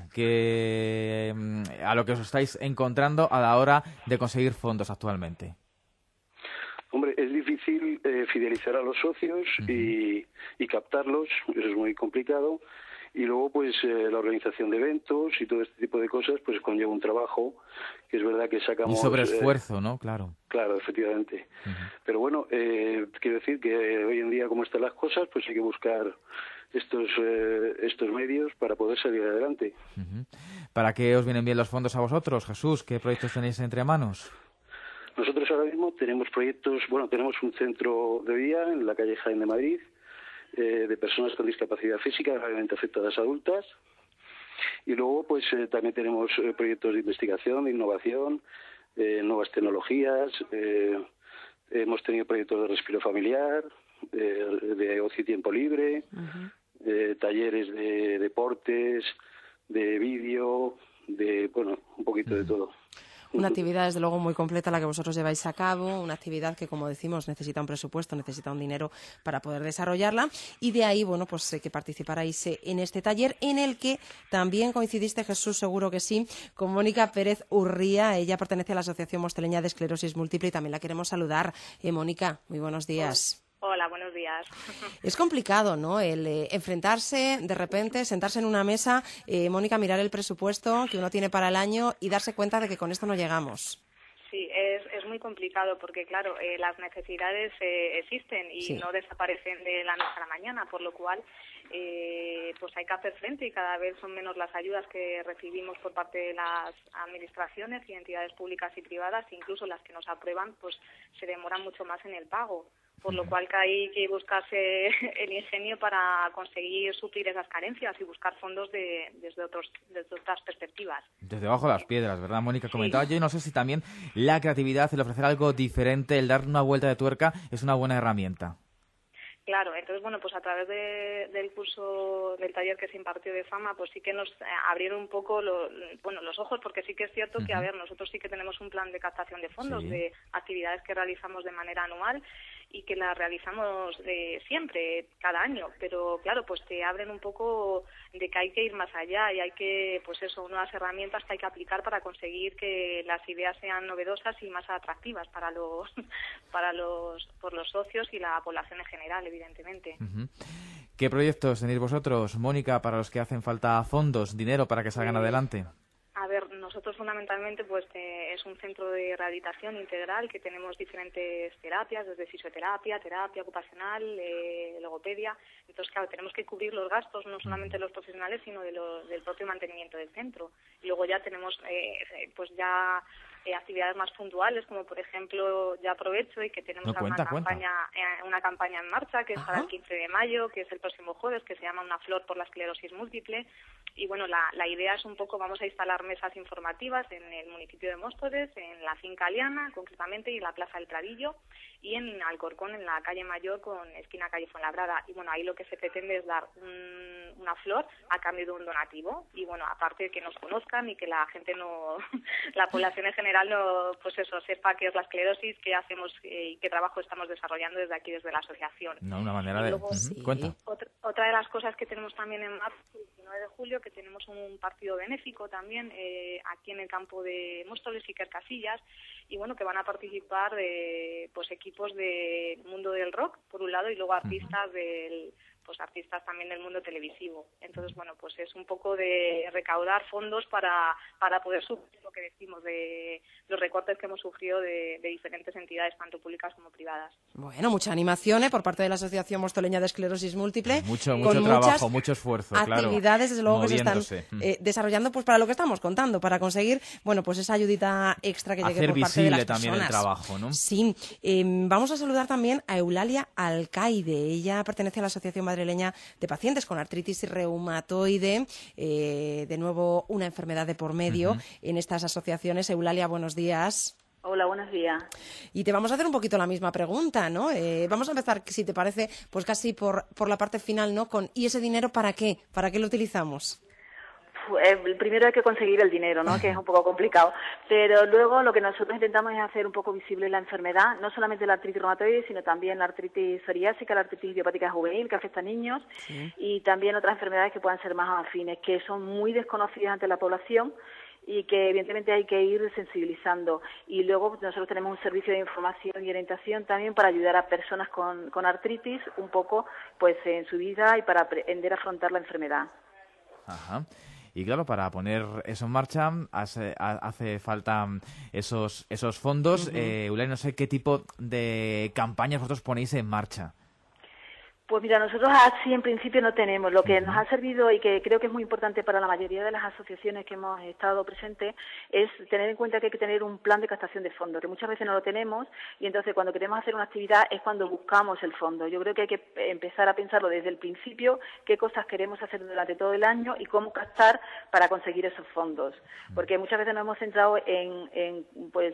a lo que os estáis encontrando a la hora de conseguir fondos actualmente? Hombre, es difícil fidelizar a los socios y captarlos, eso es muy complicado. Y luego, pues, la organización de eventos y todo este tipo de cosas, pues conlleva un trabajo, que es verdad que sacamos... Un sobreesfuerzo, ¿no? Claro. Claro, efectivamente. Pero bueno, quiero decir que hoy en día, como están las cosas, pues hay que buscar estos medios para poder salir adelante. ¿Para qué os vienen bien los fondos a vosotros, Jesús? ¿Qué proyectos tenéis entre manos? Nosotros ahora mismo tenemos proyectos, bueno, tenemos un centro de día en la calle Jaén de Madrid, de personas con discapacidad física gravemente afectadas adultas, y luego pues también tenemos proyectos de investigación, de innovación, nuevas tecnologías, hemos tenido proyectos de respiro familiar, de ocio y tiempo libre, talleres de deportes, de vídeo, bueno, un poquito de todo. Una actividad, desde luego, muy completa la que vosotros lleváis a cabo, una actividad que, como decimos, necesita un presupuesto, necesita un dinero para poder desarrollarla, y de ahí, bueno, pues que participaráis en este taller en el que también coincidiste, Jesús, seguro que sí, con Mónica Pérez Urría. Ella pertenece a la Asociación Mosteleña de Esclerosis Múltiple y también la queremos saludar. Mónica, muy buenos días. Hola, buenos días. Es complicado, ¿no?, el enfrentarse, de repente, sentarse en una mesa, Mónica, mirar el presupuesto que uno tiene para el año y darse cuenta de que con esto no llegamos. Sí, es muy complicado porque, claro, las necesidades existen y no desaparecen de la noche a la mañana, por lo cual pues hay que hacer frente, y cada vez son menos las ayudas que recibimos por parte de las administraciones y entidades públicas y privadas, incluso las que nos aprueban, pues se demoran mucho más en el pago. Por lo cual que hay que buscarse el ingenio para conseguir suplir esas carencias y buscar fondos desde otras perspectivas. Desde abajo de las piedras, ¿verdad, Mónica? Comentaba yo, y no sé si también la creatividad, el ofrecer algo diferente, el dar una vuelta de tuerca, es una buena herramienta. Claro, entonces, bueno, pues a través del curso, del taller que se impartió de Fama, pues sí que nos abrieron un poco los ojos, porque sí que es cierto que, a ver, nosotros sí que tenemos un plan de captación de fondos, de actividades que realizamos de manera anual y que las realizamos siempre, cada año, pero claro, pues te abren un poco de que hay que ir más allá y hay que, pues eso, nuevas herramientas que hay que aplicar para conseguir que las ideas sean novedosas y más atractivas para los socios y la población en general, evidentemente. ¿Qué proyectos tenéis vosotros, Mónica, para los que hacen falta fondos, dinero para que salgan adelante? A ver, nosotros fundamentalmente pues es un centro de rehabilitación integral que tenemos diferentes terapias, desde fisioterapia, terapia ocupacional, logopedia. Entonces, claro, tenemos que cubrir los gastos no solamente de los profesionales, sino del propio mantenimiento del centro. Y luego ya tenemos pues ya actividades más puntuales, como por ejemplo, ya aprovecho y que tenemos una campaña en marcha que es para el 15 de mayo, que es el próximo jueves, que se llama Una flor por la esclerosis múltiple. Y bueno, la idea es un poco, vamos a instalar mesas informativas en el municipio de Móstoles, en la finca Aliana, concretamente, y en la Plaza del Pradillo, y en Alcorcón, en la calle Mayor, con esquina calle Fuenlabrada. Y bueno, ahí lo que se pretende es dar una flor a cambio de un donativo. Y bueno, aparte de que nos conozcan y que la gente la población en general pues eso, sepa qué es la esclerosis, qué hacemos y qué trabajo estamos desarrollando desde aquí, desde la asociación. Una manera de... Cuenta. Otra de las cosas que tenemos también en marzo, el 19 de julio, que tenemos un partido benéfico también aquí en el campo de Móstoles y Casillas, y bueno, que van a participar pues equipos del mundo del rock, por un lado, y luego artistas artistas también del mundo televisivo. Entonces, bueno, pues es un poco de recaudar fondos para poder sufrir lo que decimos de los recortes que hemos sufrido de diferentes entidades, tanto públicas como privadas. Bueno, mucha animación por parte de la Asociación Mostoleña de Esclerosis Múltiple. Mucho trabajo, mucho esfuerzo, actividades, desde luego, moviéndose. Que se están desarrollando pues para lo que estamos contando, para conseguir, bueno, pues esa ayudita extra que llegue por parte de las personas. Hacer visible también el trabajo, ¿no? Sí. Vamos a saludar también a Eulalia Alcaide. Ella pertenece a la Asociación Madrileña de Pacientes con Artritis Reumatoide, de nuevo una enfermedad de por medio en estas asociaciones. Eulalia, buenos días. Hola, buenos días. Y te vamos a hacer un poquito la misma pregunta, ¿no? Vamos a empezar, si te parece, pues casi por la parte final, ¿no? ¿Y ese dinero para qué? ¿Para qué lo utilizamos? Primero hay que conseguir el dinero, ¿no? Que es un poco complicado. Pero luego lo que nosotros intentamos es hacer un poco visible la enfermedad, no solamente la artritis reumatoide, sino también la artritis psoriásica, la artritis idiopática juvenil, que afecta a niños, y también otras enfermedades que puedan ser más afines, que son muy desconocidas ante la población y que evidentemente hay que ir sensibilizando. Y luego nosotros tenemos un servicio de información y orientación también para ayudar a personas con artritis un poco pues en su vida y para aprender a afrontar la enfermedad. Ajá. Y claro, para poner eso en marcha hace falta esos fondos. Eulalia, no sé qué tipo de campañas vosotros ponéis en marcha. Pues mira, nosotros así en principio no tenemos. Lo que nos ha servido y que creo que es muy importante para la mayoría de las asociaciones que hemos estado presentes es tener en cuenta que hay que tener un plan de captación de fondos, que muchas veces no lo tenemos y entonces cuando queremos hacer una actividad es cuando buscamos el fondo. Yo creo que hay que empezar a pensarlo desde el principio, qué cosas queremos hacer durante todo el año y cómo captar para conseguir esos fondos. Porque muchas veces nos hemos centrado en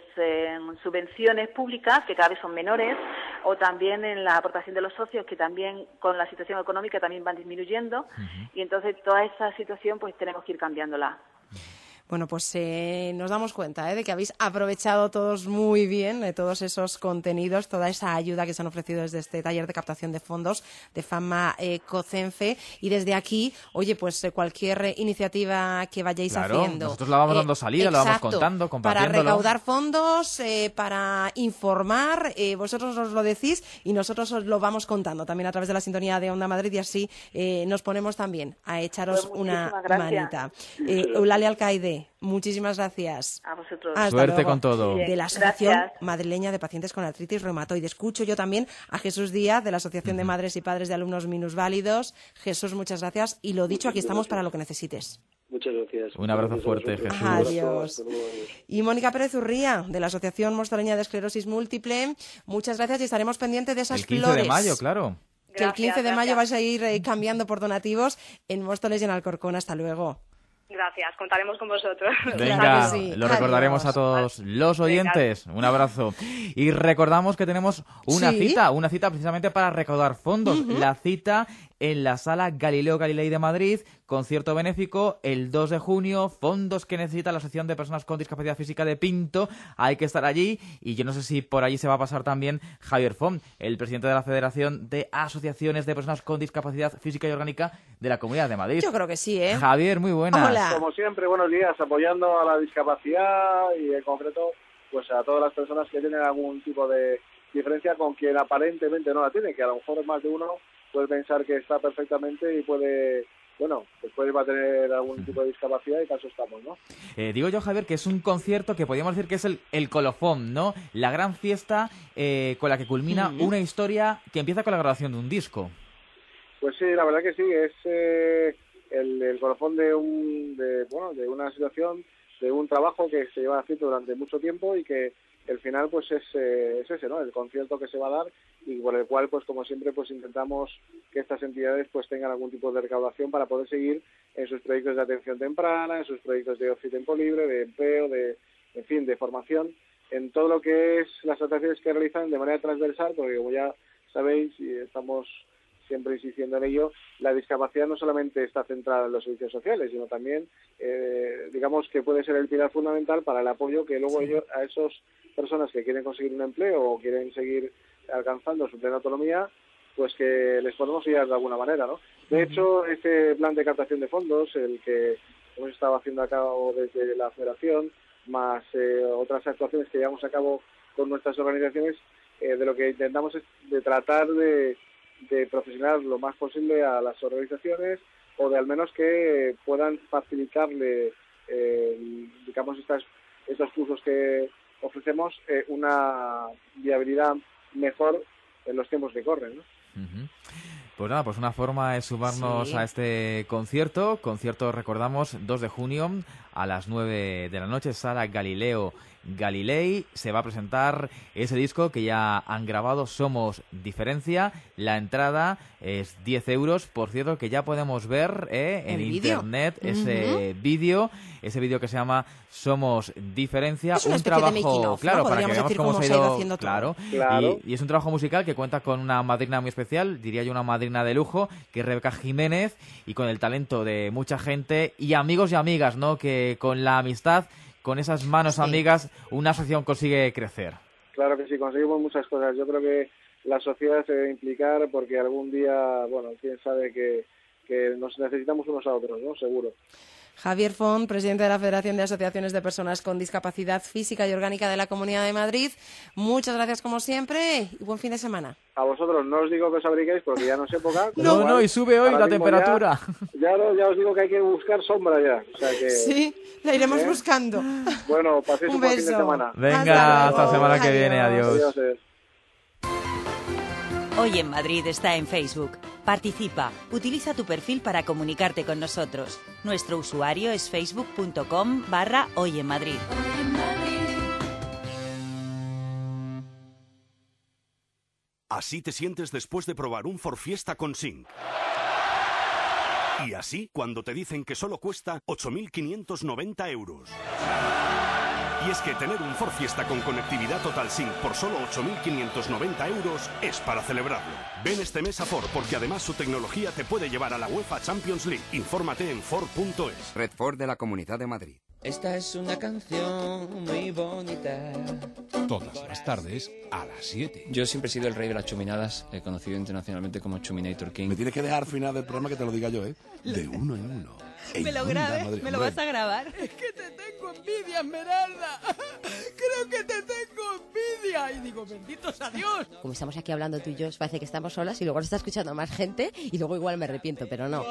subvenciones públicas, que cada vez son menores, o también en la aportación de los socios, que también con la situación económica también van disminuyendo y entonces toda esa situación pues tenemos que ir cambiándola. Bueno, pues nos damos cuenta de que habéis aprovechado todos muy bien todos esos contenidos, toda esa ayuda que se han ofrecido desde este taller de captación de fondos de Fama Cocenfe. Y desde aquí, oye, pues cualquier iniciativa que vayáis haciendo. Nosotros la vamos dando salida, la vamos contando, compartiéndolo. Para recaudar fondos, para informar, vosotros os lo decís y nosotros os lo vamos contando también a través de la sintonía de Onda Madrid y así nos ponemos también a echaros una manita. Eulalia Alcaide, muchísimas gracias. A vosotros. Hasta Suerte luego. con todo. De la Asociación Madrileña de Pacientes con Artritis Reumatoide. Escucho yo también a Jesús Díaz, de la Asociación de Madres y Padres de Alumnos Minusválidos. Jesús, muchas gracias. Y lo dicho, aquí estamos para lo que necesites. Muchas gracias. Un abrazo fuerte, Jesús. Adiós. Y Mónica Pérez Urría, de la Asociación Mostoleña de Esclerosis Múltiple. Muchas gracias y estaremos pendientes de esas flores. El 15 de mayo, claro. Que el 15 de mayo vais a ir cambiando por donativos en Móstoles y en Alcorcón. Hasta luego. Gracias, contaremos con vosotros. Venga, claro que sí. lo recordaremos a todos los oyentes. Un abrazo. Y recordamos que tenemos una cita precisamente para recaudar fondos. La cita en la Sala Galileo Galilei de Madrid, concierto benéfico el 2 de junio, fondos que necesita la Asociación de Personas con Discapacidad Física de Pinto. Hay que estar allí y yo no sé si por allí se va a pasar también Javier Font, el presidente de la Federación de Asociaciones de Personas con Discapacidad Física y Orgánica de la Comunidad de Madrid. Yo creo que sí, ¿eh? Javier, muy buenas. Hola. Como siempre, buenos días, apoyando a la discapacidad y en concreto pues a todas las personas que tienen algún tipo de diferencia con quien aparentemente no la tiene, que a lo mejor más de uno puede pensar que está perfectamente y puede tener algún tipo de discapacidad y para eso estamos, ¿no? Digo yo, Javier, que es un concierto que podríamos decir que es el colofón, ¿no? La gran fiesta con la que culmina una historia que empieza con la grabación de un disco. Pues sí, la verdad que sí, es el colofón de una situación, de un trabajo que se lleva haciendo durante mucho tiempo y que el final pues es ese, ¿no? El concierto que se va a dar y por el cual pues como siempre pues intentamos que estas entidades pues tengan algún tipo de recaudación para poder seguir en sus proyectos de atención temprana, en sus proyectos de ocio y tiempo libre, de empleo, de formación, en todo lo que es las actuaciones que realizan de manera transversal, porque como ya sabéis y estamos siempre insistiendo en ello, la discapacidad no solamente está centrada en los servicios sociales, sino también, digamos que puede ser el pilar fundamental para el apoyo que luego ellos, a esas personas que quieren conseguir un empleo o quieren seguir alcanzando su plena autonomía, pues que les podemos ayudar de alguna manera, ¿no? De hecho, este plan de captación de fondos, el que hemos estado haciendo a cabo desde la Federación, más otras actuaciones que llevamos a cabo con nuestras organizaciones, de lo que intentamos es de tratar de profesionar lo más posible a las organizaciones o de al menos que puedan facilitarle, digamos, estos cursos que ofrecemos una viabilidad mejor en los tiempos que corren, ¿no? Pues nada, pues una forma es sumarnos a este concierto, recordamos, 2 de junio a las 9 de la noche, Sala Galileo Galilei. Se va a presentar ese disco que ya han grabado, Somos Diferencia. La entrada es 10 euros. Por cierto, que ya podemos ver en internet ese vídeo que se llama Somos Diferencia. Es una un especie trabajo, de making of, claro, ¿no? para que Podríamos veamos decir cómo se ha ido haciendo todo. Claro. Y es un trabajo musical que cuenta con una madrina muy especial, diría yo una madrina de lujo, que es Rebeca Jiménez, y con el talento de mucha gente y amigos y amigas, ¿no? Que con la amistad, con esas manos amigas, una asociación consigue crecer. Claro que sí, conseguimos muchas cosas. Yo creo que la sociedad se debe implicar porque algún día, bueno, quién sabe que nos necesitamos unos a otros, ¿no? Seguro. Javier Font, presidente de la Federación de Asociaciones de Personas con Discapacidad Física y Orgánica de la Comunidad de Madrid. Muchas gracias como siempre y buen fin de semana. A vosotros no os digo que os abriguéis porque ya no es época. No, y sube hoy la temperatura. Ya os digo que hay que buscar sombra ya. O sea que, sí, la iremos buscando. Bueno, paséis un buen fin de semana. Venga, hasta la semana que viene. Adiós. Hoy en Madrid está en Facebook. Participa, utiliza tu perfil para comunicarte con nosotros. Nuestro usuario es facebook.com/Hoy en Madrid. Así te sientes después de probar un Ford Fiesta con Sync. Y así cuando te dicen que solo cuesta 8.590 euros. Y es que tener un Ford Fiesta con conectividad Total Sync por solo 8.590 euros es para celebrarlo. Ven este mes a Ford porque además su tecnología te puede llevar a la UEFA Champions League. Infórmate en Ford.es. Red Ford de la Comunidad de Madrid. Esta es una canción muy bonita. Todas las tardes a las 7. Yo siempre he sido el rey de las chuminadas, conocido internacionalmente como Chuminator King. Me tienes que dejar al final del programa que te lo diga yo, ¿eh? De uno en uno. Me lo grabes, me lo vas a grabar. Es que te tengo envidia, Esmeralda. Creo que te tengo envidia. Y digo, benditos a Dios. Como estamos aquí hablando tú y yo, parece que estamos solas y luego nos está escuchando más gente y luego igual me arrepiento, pero no.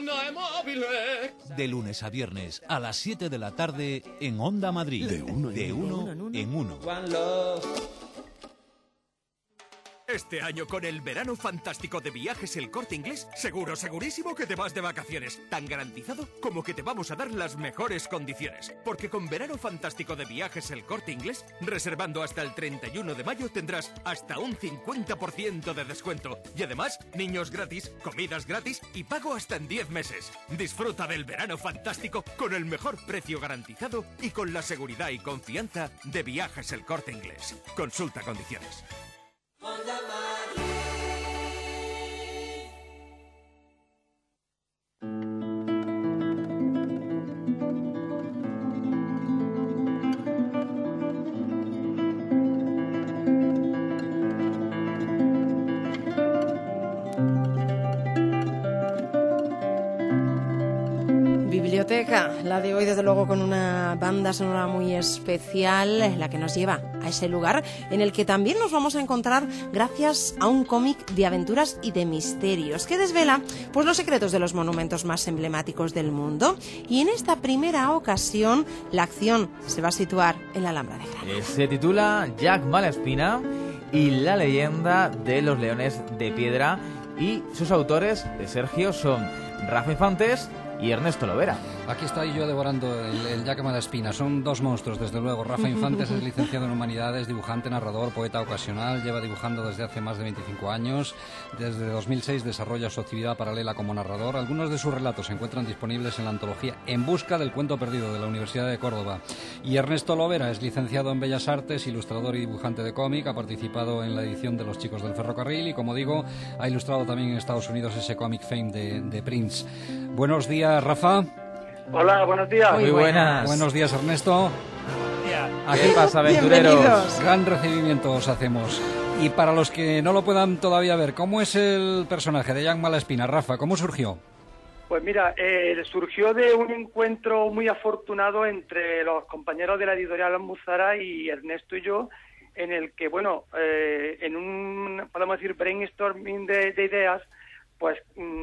De lunes a viernes a las 7 de la tarde en Onda Madrid. De uno en uno. One Love. Este año con el verano fantástico de Viajes El Corte Inglés, segurísimo que te vas de vacaciones. Tan garantizado como que te vamos a dar las mejores condiciones. Porque con verano fantástico de Viajes El Corte Inglés, reservando hasta el 31 de mayo tendrás hasta un 50% de descuento. Y además, niños gratis, comidas gratis y pago hasta en 10 meses. Disfruta del verano fantástico con el mejor precio garantizado y con la seguridad y confianza de Viajes El Corte Inglés. Consulta condiciones. Biblioteca, la de hoy desde luego con una banda sonora muy especial, la que nos lleva a ese lugar en el que también nos vamos a encontrar gracias a un cómic de aventuras y de misterios que desvela pues los secretos de los monumentos más emblemáticos del mundo. Y en esta primera ocasión la acción se va a situar en la Alhambra de Granada. Se titula Jack Malespina y la leyenda de los leones de piedra, y sus autores, Sergio, son Rafa Infantes y Ernesto Lovera. Aquí estoy yo devorando el Jack Malespina. Son dos monstruos, desde luego. Rafa Infantes es licenciado en Humanidades, dibujante, narrador, poeta ocasional. Lleva dibujando desde hace más de 25 años. Desde 2006 desarrolla su actividad paralela como narrador. Algunos de sus relatos se encuentran disponibles en la antología En busca del cuento perdido de la Universidad de Córdoba. Y Ernesto Lovera es licenciado en Bellas Artes, ilustrador y dibujante de cómic. Ha participado en la edición de Los Chicos del Ferrocarril y, como digo, ha ilustrado también en Estados Unidos ese Comic Fame de Prince. Buenos días, Rafa. Hola, buenos días. Muy buenas. Buenos días, Ernesto. ¿Qué pasa, aventureros? Bienvenidos. Gran recibimiento os hacemos. Y para los que no lo puedan todavía ver, ¿cómo es el personaje de Jack Malespina, Rafa? ¿Cómo surgió? Pues mira, surgió de un encuentro muy afortunado entre los compañeros de la editorial Almuzara y Ernesto y yo, en el que, bueno, en un, podemos decir, brainstorming de ideas, pues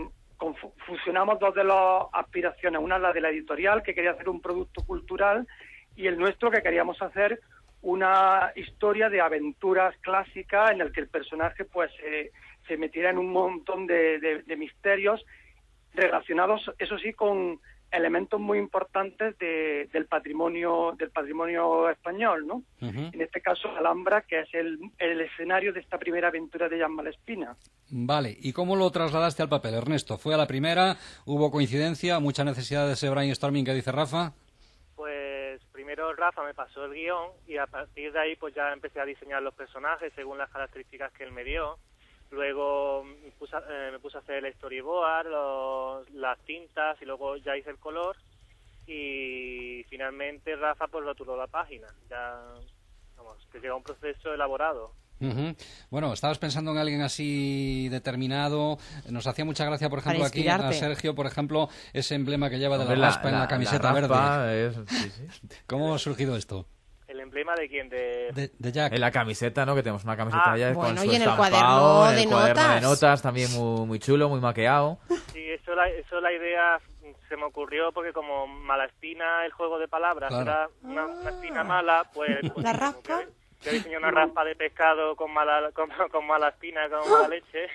fusionamos dos de las aspiraciones. Una es la de la editorial, que quería hacer un producto cultural, y el nuestro, que queríamos hacer una historia de aventuras clásicas en el que el personaje pues se metiera en un montón de misterios relacionados, eso sí, con elementos muy importantes del patrimonio español, ¿no? En este caso la Alhambra, que es el escenario de esta primera aventura de Jack Malespina. Vale, ¿y cómo lo trasladaste al papel, Ernesto? ¿Fue a la primera? ¿Hubo coincidencia? ¿Mucha necesidad de ese brainstorming que dice Rafa? Pues primero Rafa me pasó el guión y a partir de ahí pues ya empecé a diseñar los personajes según las características que él me dio. Luego me puse a hacer el storyboard, las tintas y luego ya hice el color y finalmente Rafa pues rotuló la página. Ya, vamos, que llega un proceso elaborado. Bueno, estabas pensando en alguien así determinado. Nos hacía mucha gracia, por ejemplo, aquí a Sergio, por ejemplo, ese emblema que lleva de la raspa en la camiseta verde. ¿Cómo ha surgido esto? ¿El emblema de quién? De Jack. En la camiseta, ¿no? Que tenemos una camiseta ya bueno, con su y en el estampado, cuaderno en el de cuaderno notas. de notas también muy chulo, muy maqueado. Sí, eso la idea se me ocurrió porque como Malaspina, el juego de palabras, era una espina mala, pues la raspa. Yo diseñé una raspa de pescado con mala espina, con mala leche.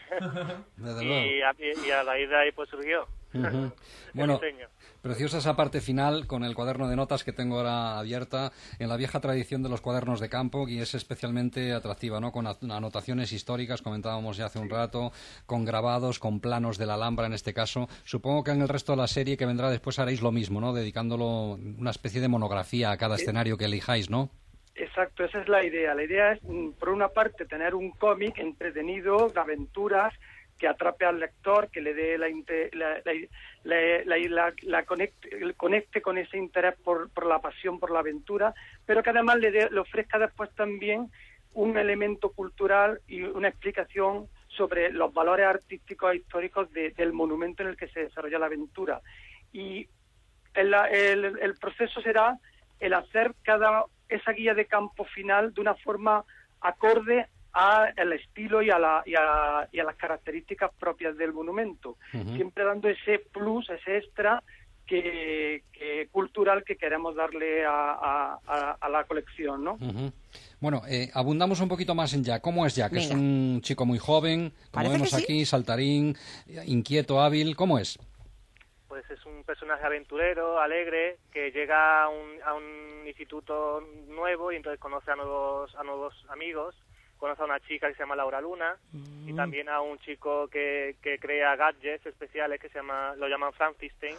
y a raíz de ahí pues surgió. Bueno, preciosa esa parte final con el cuaderno de notas que tengo ahora abierta en la vieja tradición de los cuadernos de campo, y es especialmente atractiva, ¿no? Con anotaciones históricas, comentábamos ya hace un rato, con grabados, con planos de la Alhambra en este caso. Supongo que en el resto de la serie que vendrá después haréis lo mismo, ¿no? Dedicándolo una especie de monografía a cada escenario que elijáis, ¿no? Exacto, esa es la idea. La idea es, por una parte, tener un cómic entretenido, de aventuras, que atrape al lector, que le dé conecte con ese interés por la pasión, por la aventura, pero que además le ofrezca después también un elemento cultural y una explicación sobre los valores artísticos e históricos del monumento en el que se desarrolla la aventura. Y el proceso será el hacer esa guía de campo final de una forma acorde al estilo y a las características propias del monumento, siempre dando ese plus, ese extra cultural que queremos darle a la colección, ¿no? Bueno, abundamos un poquito más en Jack. ¿Cómo es Jack? Es un chico muy joven, como vemos aquí, saltarín, inquieto, hábil. ¿Cómo es? Pues es un personaje aventurero, alegre, que llega a un instituto nuevo y entonces conoce a nuevos amigos. Conoce a una chica que se llama Laura Luna y también a un chico que crea gadgets especiales que lo llaman Frankenstein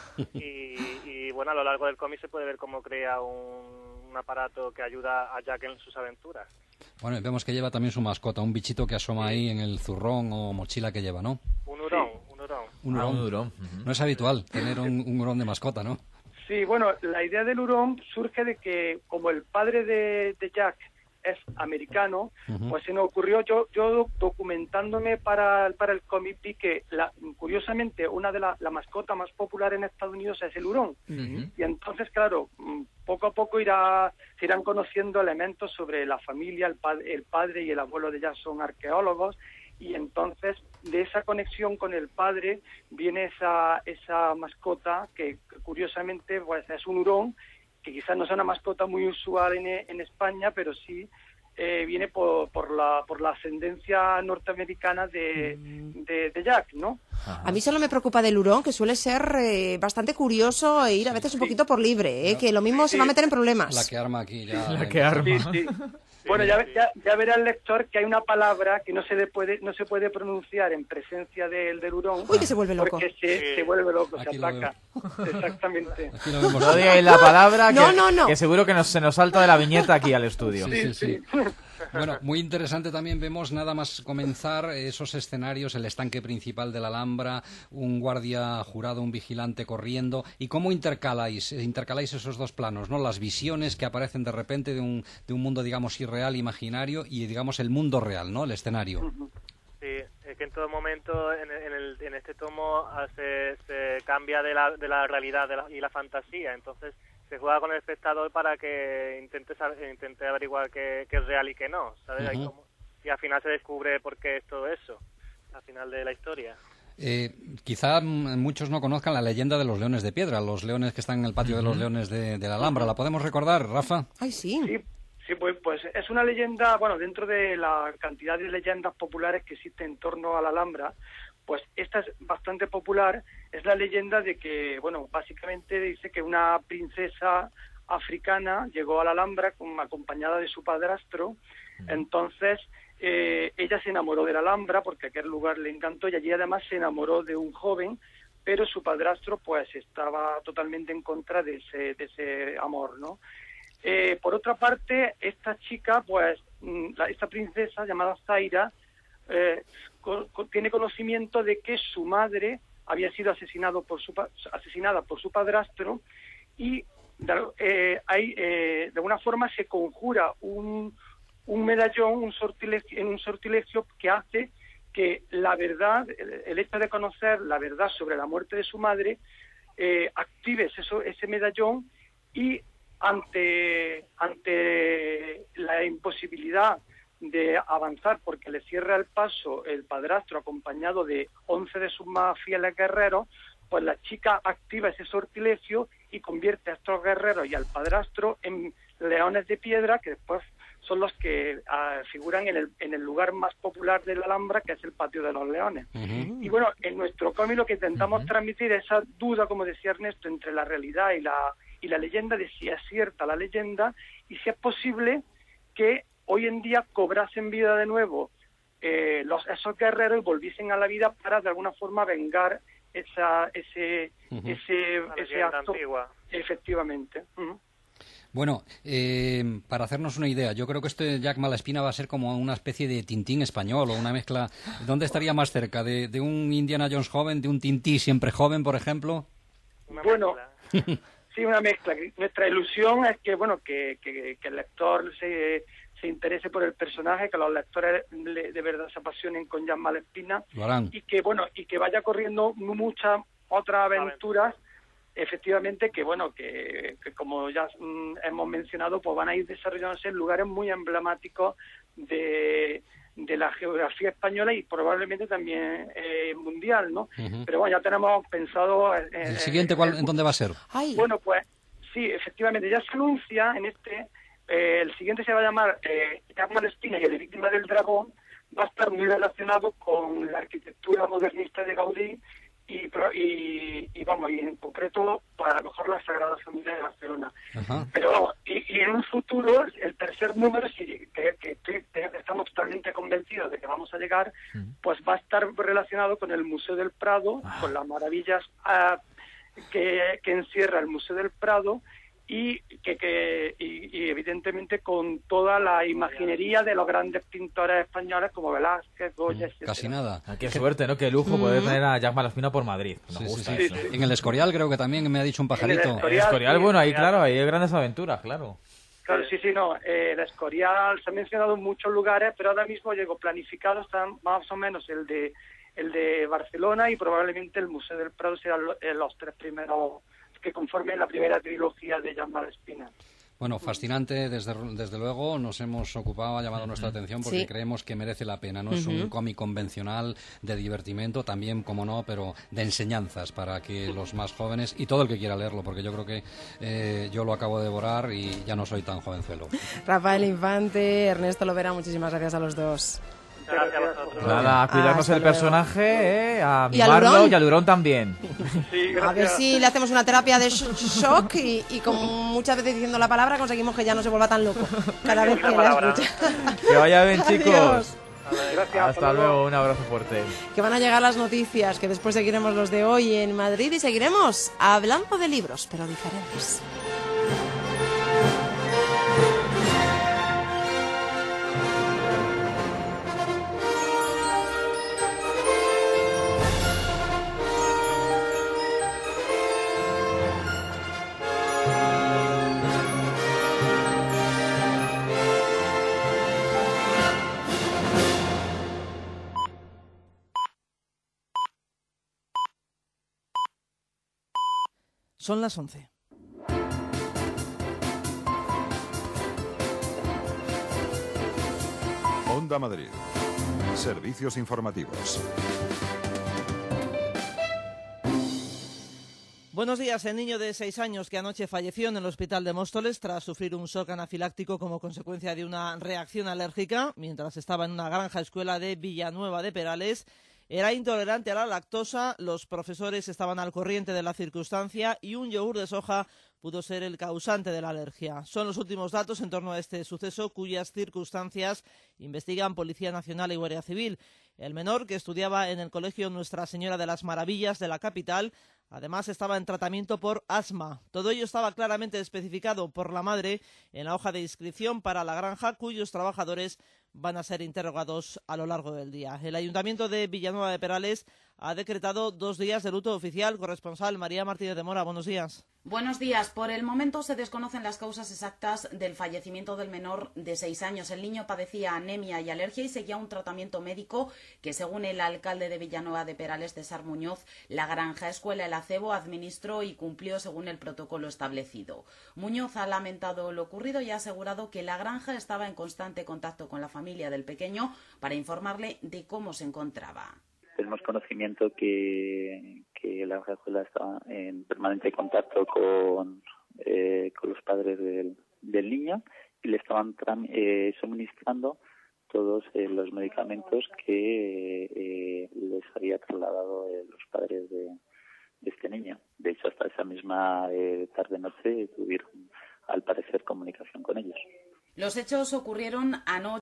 y bueno, a lo largo del cómic se puede ver cómo crea un aparato que ayuda a Jack en sus aventuras. Bueno, y vemos que lleva también su mascota, un bichito que asoma ahí en el zurrón o mochila que lleva, ¿no? Un hurón. Un hurón. No es habitual tener un hurón de mascota, ¿no? Sí, bueno, la idea del hurón surge de que como el padre de Jack es americano, pues se nos ocurrió, yo documentándome para el cómic, vi que curiosamente una de las mascotas más populares en Estados Unidos es el hurón. Y entonces, claro, poco a poco se irán conociendo elementos sobre la familia. El padre y el abuelo de Jack son arqueólogos, y entonces de esa conexión con el padre viene esa mascota que curiosamente pues es un hurón, que quizás no sea una mascota muy usual en España, pero sí viene por la ascendencia norteamericana de Jack, ¿no? A mí solo me preocupa del hurón, que suele ser bastante curioso e ir a veces un poquito por libre, que lo mismo se va a meter en problemas. La que arma aquí ya. La que arma. Sí. Bueno, ya verá el lector que hay una palabra que no se puede pronunciar en presencia del hurón. Uy, que se vuelve loco. Porque se vuelve loco, Aquí se ataca. Exactamente. No digáis la palabra, no. que seguro que se nos salta de la viñeta aquí al estudio. Sí. Bueno, muy interesante también vemos, nada más comenzar, esos escenarios, el estanque principal de la Alhambra, un guardia jurado, un vigilante corriendo, y cómo intercaláis esos dos planos, ¿no? Las visiones que aparecen de repente de un mundo, digamos, irreal, imaginario, y, digamos, el mundo real, ¿no? El escenario. Sí, es que en todo momento en este tomo se cambia de la realidad y la fantasía, entonces se juega con el espectador para que intente averiguar qué es real y qué no, ¿sabes? Y al final se descubre por qué es todo eso, al final de la historia. Quizá muchos no conozcan la leyenda de los leones de piedra, los leones que están en el patio de los leones de la Alhambra. ¿La podemos recordar, Rafa? Ay, sí. Sí, pues es una leyenda, bueno, dentro de la cantidad de leyendas populares que existen en torno a la Alhambra, pues esta es bastante popular. Es la leyenda de que, bueno, básicamente dice que una princesa africana llegó a la Alhambra acompañada de su padrastro. Entonces ella se enamoró de la Alhambra porque aquel lugar le encantó, y allí además se enamoró de un joven, pero su padrastro pues estaba totalmente en contra de ese amor, ¿no? Por otra parte, esta chica, pues esta princesa llamada Zaira, tiene conocimiento de que su madre había sido asesinada por su padrastro, y de alguna forma se conjura un medallón, un sortilegio que hace que la verdad, el hecho de conocer la verdad sobre la muerte de su madre, active ese medallón, y ante la imposibilidad de avanzar porque le cierra el paso el padrastro acompañado de 11 de sus más fieles guerreros, pues la chica activa ese sortilegio y convierte a estos guerreros y al padrastro en leones de piedra, que después son los que figuran en el lugar más popular de la Alhambra, que es el Patio de los Leones. Y bueno, en nuestro cómic lo que intentamos transmitir es esa duda, como decía Ernesto, entre la realidad y la leyenda, de si es cierta la leyenda y si es posible que hoy en día cobrasen vida de nuevo esos guerreros y volviesen a la vida para de alguna forma vengar ese acto. Antigua. Efectivamente. Bueno, para hacernos una idea, yo creo que este Jack Malaspina va a ser como una especie de Tintín español o una mezcla. ¿Dónde estaría más cerca? ¿De un Indiana Jones joven, de un Tintí siempre joven, por ejemplo? Bueno, sí, una mezcla. Nuestra ilusión es que, bueno, que el lector se interese por el personaje, que los lectores de verdad se apasionen con Jack Malaspina, y que, bueno, y que vaya corriendo muchas otras aventuras. Efectivamente, que bueno, que como ya hemos mencionado, pues van a ir desarrollándose en lugares muy emblemáticos de la geografía española y probablemente también mundial, ¿no? Pero bueno, ya tenemos pensado... ¿El siguiente en dónde va a ser? Bueno, pues sí, efectivamente, ya se anuncia en el siguiente se va a llamar Jack Malaspina y el Víctima del Dragón. Va a estar muy relacionado con la arquitectura modernista de Gaudí, y en concreto para a lo mejor la Sagrada Familia de Barcelona. Pero y en un futuro, el tercer número, que estamos totalmente convencidos de que vamos a llegar, pues va a estar relacionado con el Museo del Prado, con las maravillas que encierra el Museo del Prado, y evidentemente con toda la imaginería de los grandes pintores españoles como Velázquez, Goya, etc. Casi nada. Qué suerte, ¿no? Qué lujo poder tener a Jack Malaspina por Madrid. Nos gusta eso. En el Escorial creo que también me ha dicho un pajarito. El Escorial, bueno, ahí claro, ahí hay grandes aventuras, claro. Claro, no. El Escorial se ha mencionado en muchos lugares, pero ahora mismo planificado están más o menos el de Barcelona, y probablemente el Museo del Prado serán los tres primeros que conformen la primera trilogía de Jack Malaspina. Bueno, fascinante, desde luego, nos hemos ocupado, ha llamado nuestra atención porque creemos que merece la pena. No es un cómic convencional de divertimento, también, como no, pero de enseñanzas para que los más jóvenes y todo el que quiera leerlo, porque yo creo que yo lo acabo de devorar y ya no soy tan jovenzuelo. Rafael Infante, Ernesto Lovera, muchísimas gracias a los dos. Gracias a vosotros. Nada, a cuidarnos el personaje, a mimarlo y al Lurón también. Sí, a ver si le hacemos una terapia de shock y como muchas veces diciendo la palabra conseguimos que ya no se vuelva tan loco cada vez que la escucha. Que vaya bien, chicos. Gracias. Hasta luego, un abrazo fuerte. Que van a llegar las noticias, que después seguiremos los de hoy en Madrid y seguiremos hablando de libros, pero diferentes. Son las 11. Onda Madrid. Servicios informativos. Buenos días. El niño de 6 años que anoche falleció en el hospital de Móstoles tras sufrir un shock anafiláctico como consecuencia de una reacción alérgica mientras estaba en una granja escuela de Villanueva de Perales era intolerante a la lactosa. Los profesores estaban al corriente de la circunstancia y un yogur de soja pudo ser el causante de la alergia. Son los últimos datos en torno a este suceso, cuyas circunstancias investigan Policía Nacional y Guardia Civil. El menor, que estudiaba en el colegio Nuestra Señora de las Maravillas de la capital, además estaba en tratamiento por asma. Todo ello estaba claramente especificado por la madre en la hoja de inscripción para la granja, cuyos trabajadores van a ser interrogados a lo largo del día. El Ayuntamiento de Villanueva de Perales ha decretado 2 días de luto oficial. Corresponsal María Martínez de Mora, buenos días. Buenos días. Por el momento se desconocen las causas exactas del fallecimiento del menor de 6 años. El niño padecía anemia y alergia y seguía un tratamiento médico que, según el alcalde de Villanueva de Perales, César Muñoz, la granja escuela El Acebo administró y cumplió según el protocolo establecido. Muñoz ha lamentado lo ocurrido y ha asegurado que la granja estaba en constante contacto con la familia del pequeño para informarle de cómo se encontraba. Tenemos conocimiento que la granja escuela está en permanente contacto con los padres del niño y le estaban suministrando todos los medicamentos que les había trasladado los padres de este niño. De hecho, hasta esa misma tarde-noche tuvieron, al parecer, comunicación con ellos. Los hechos ocurrieron anoche.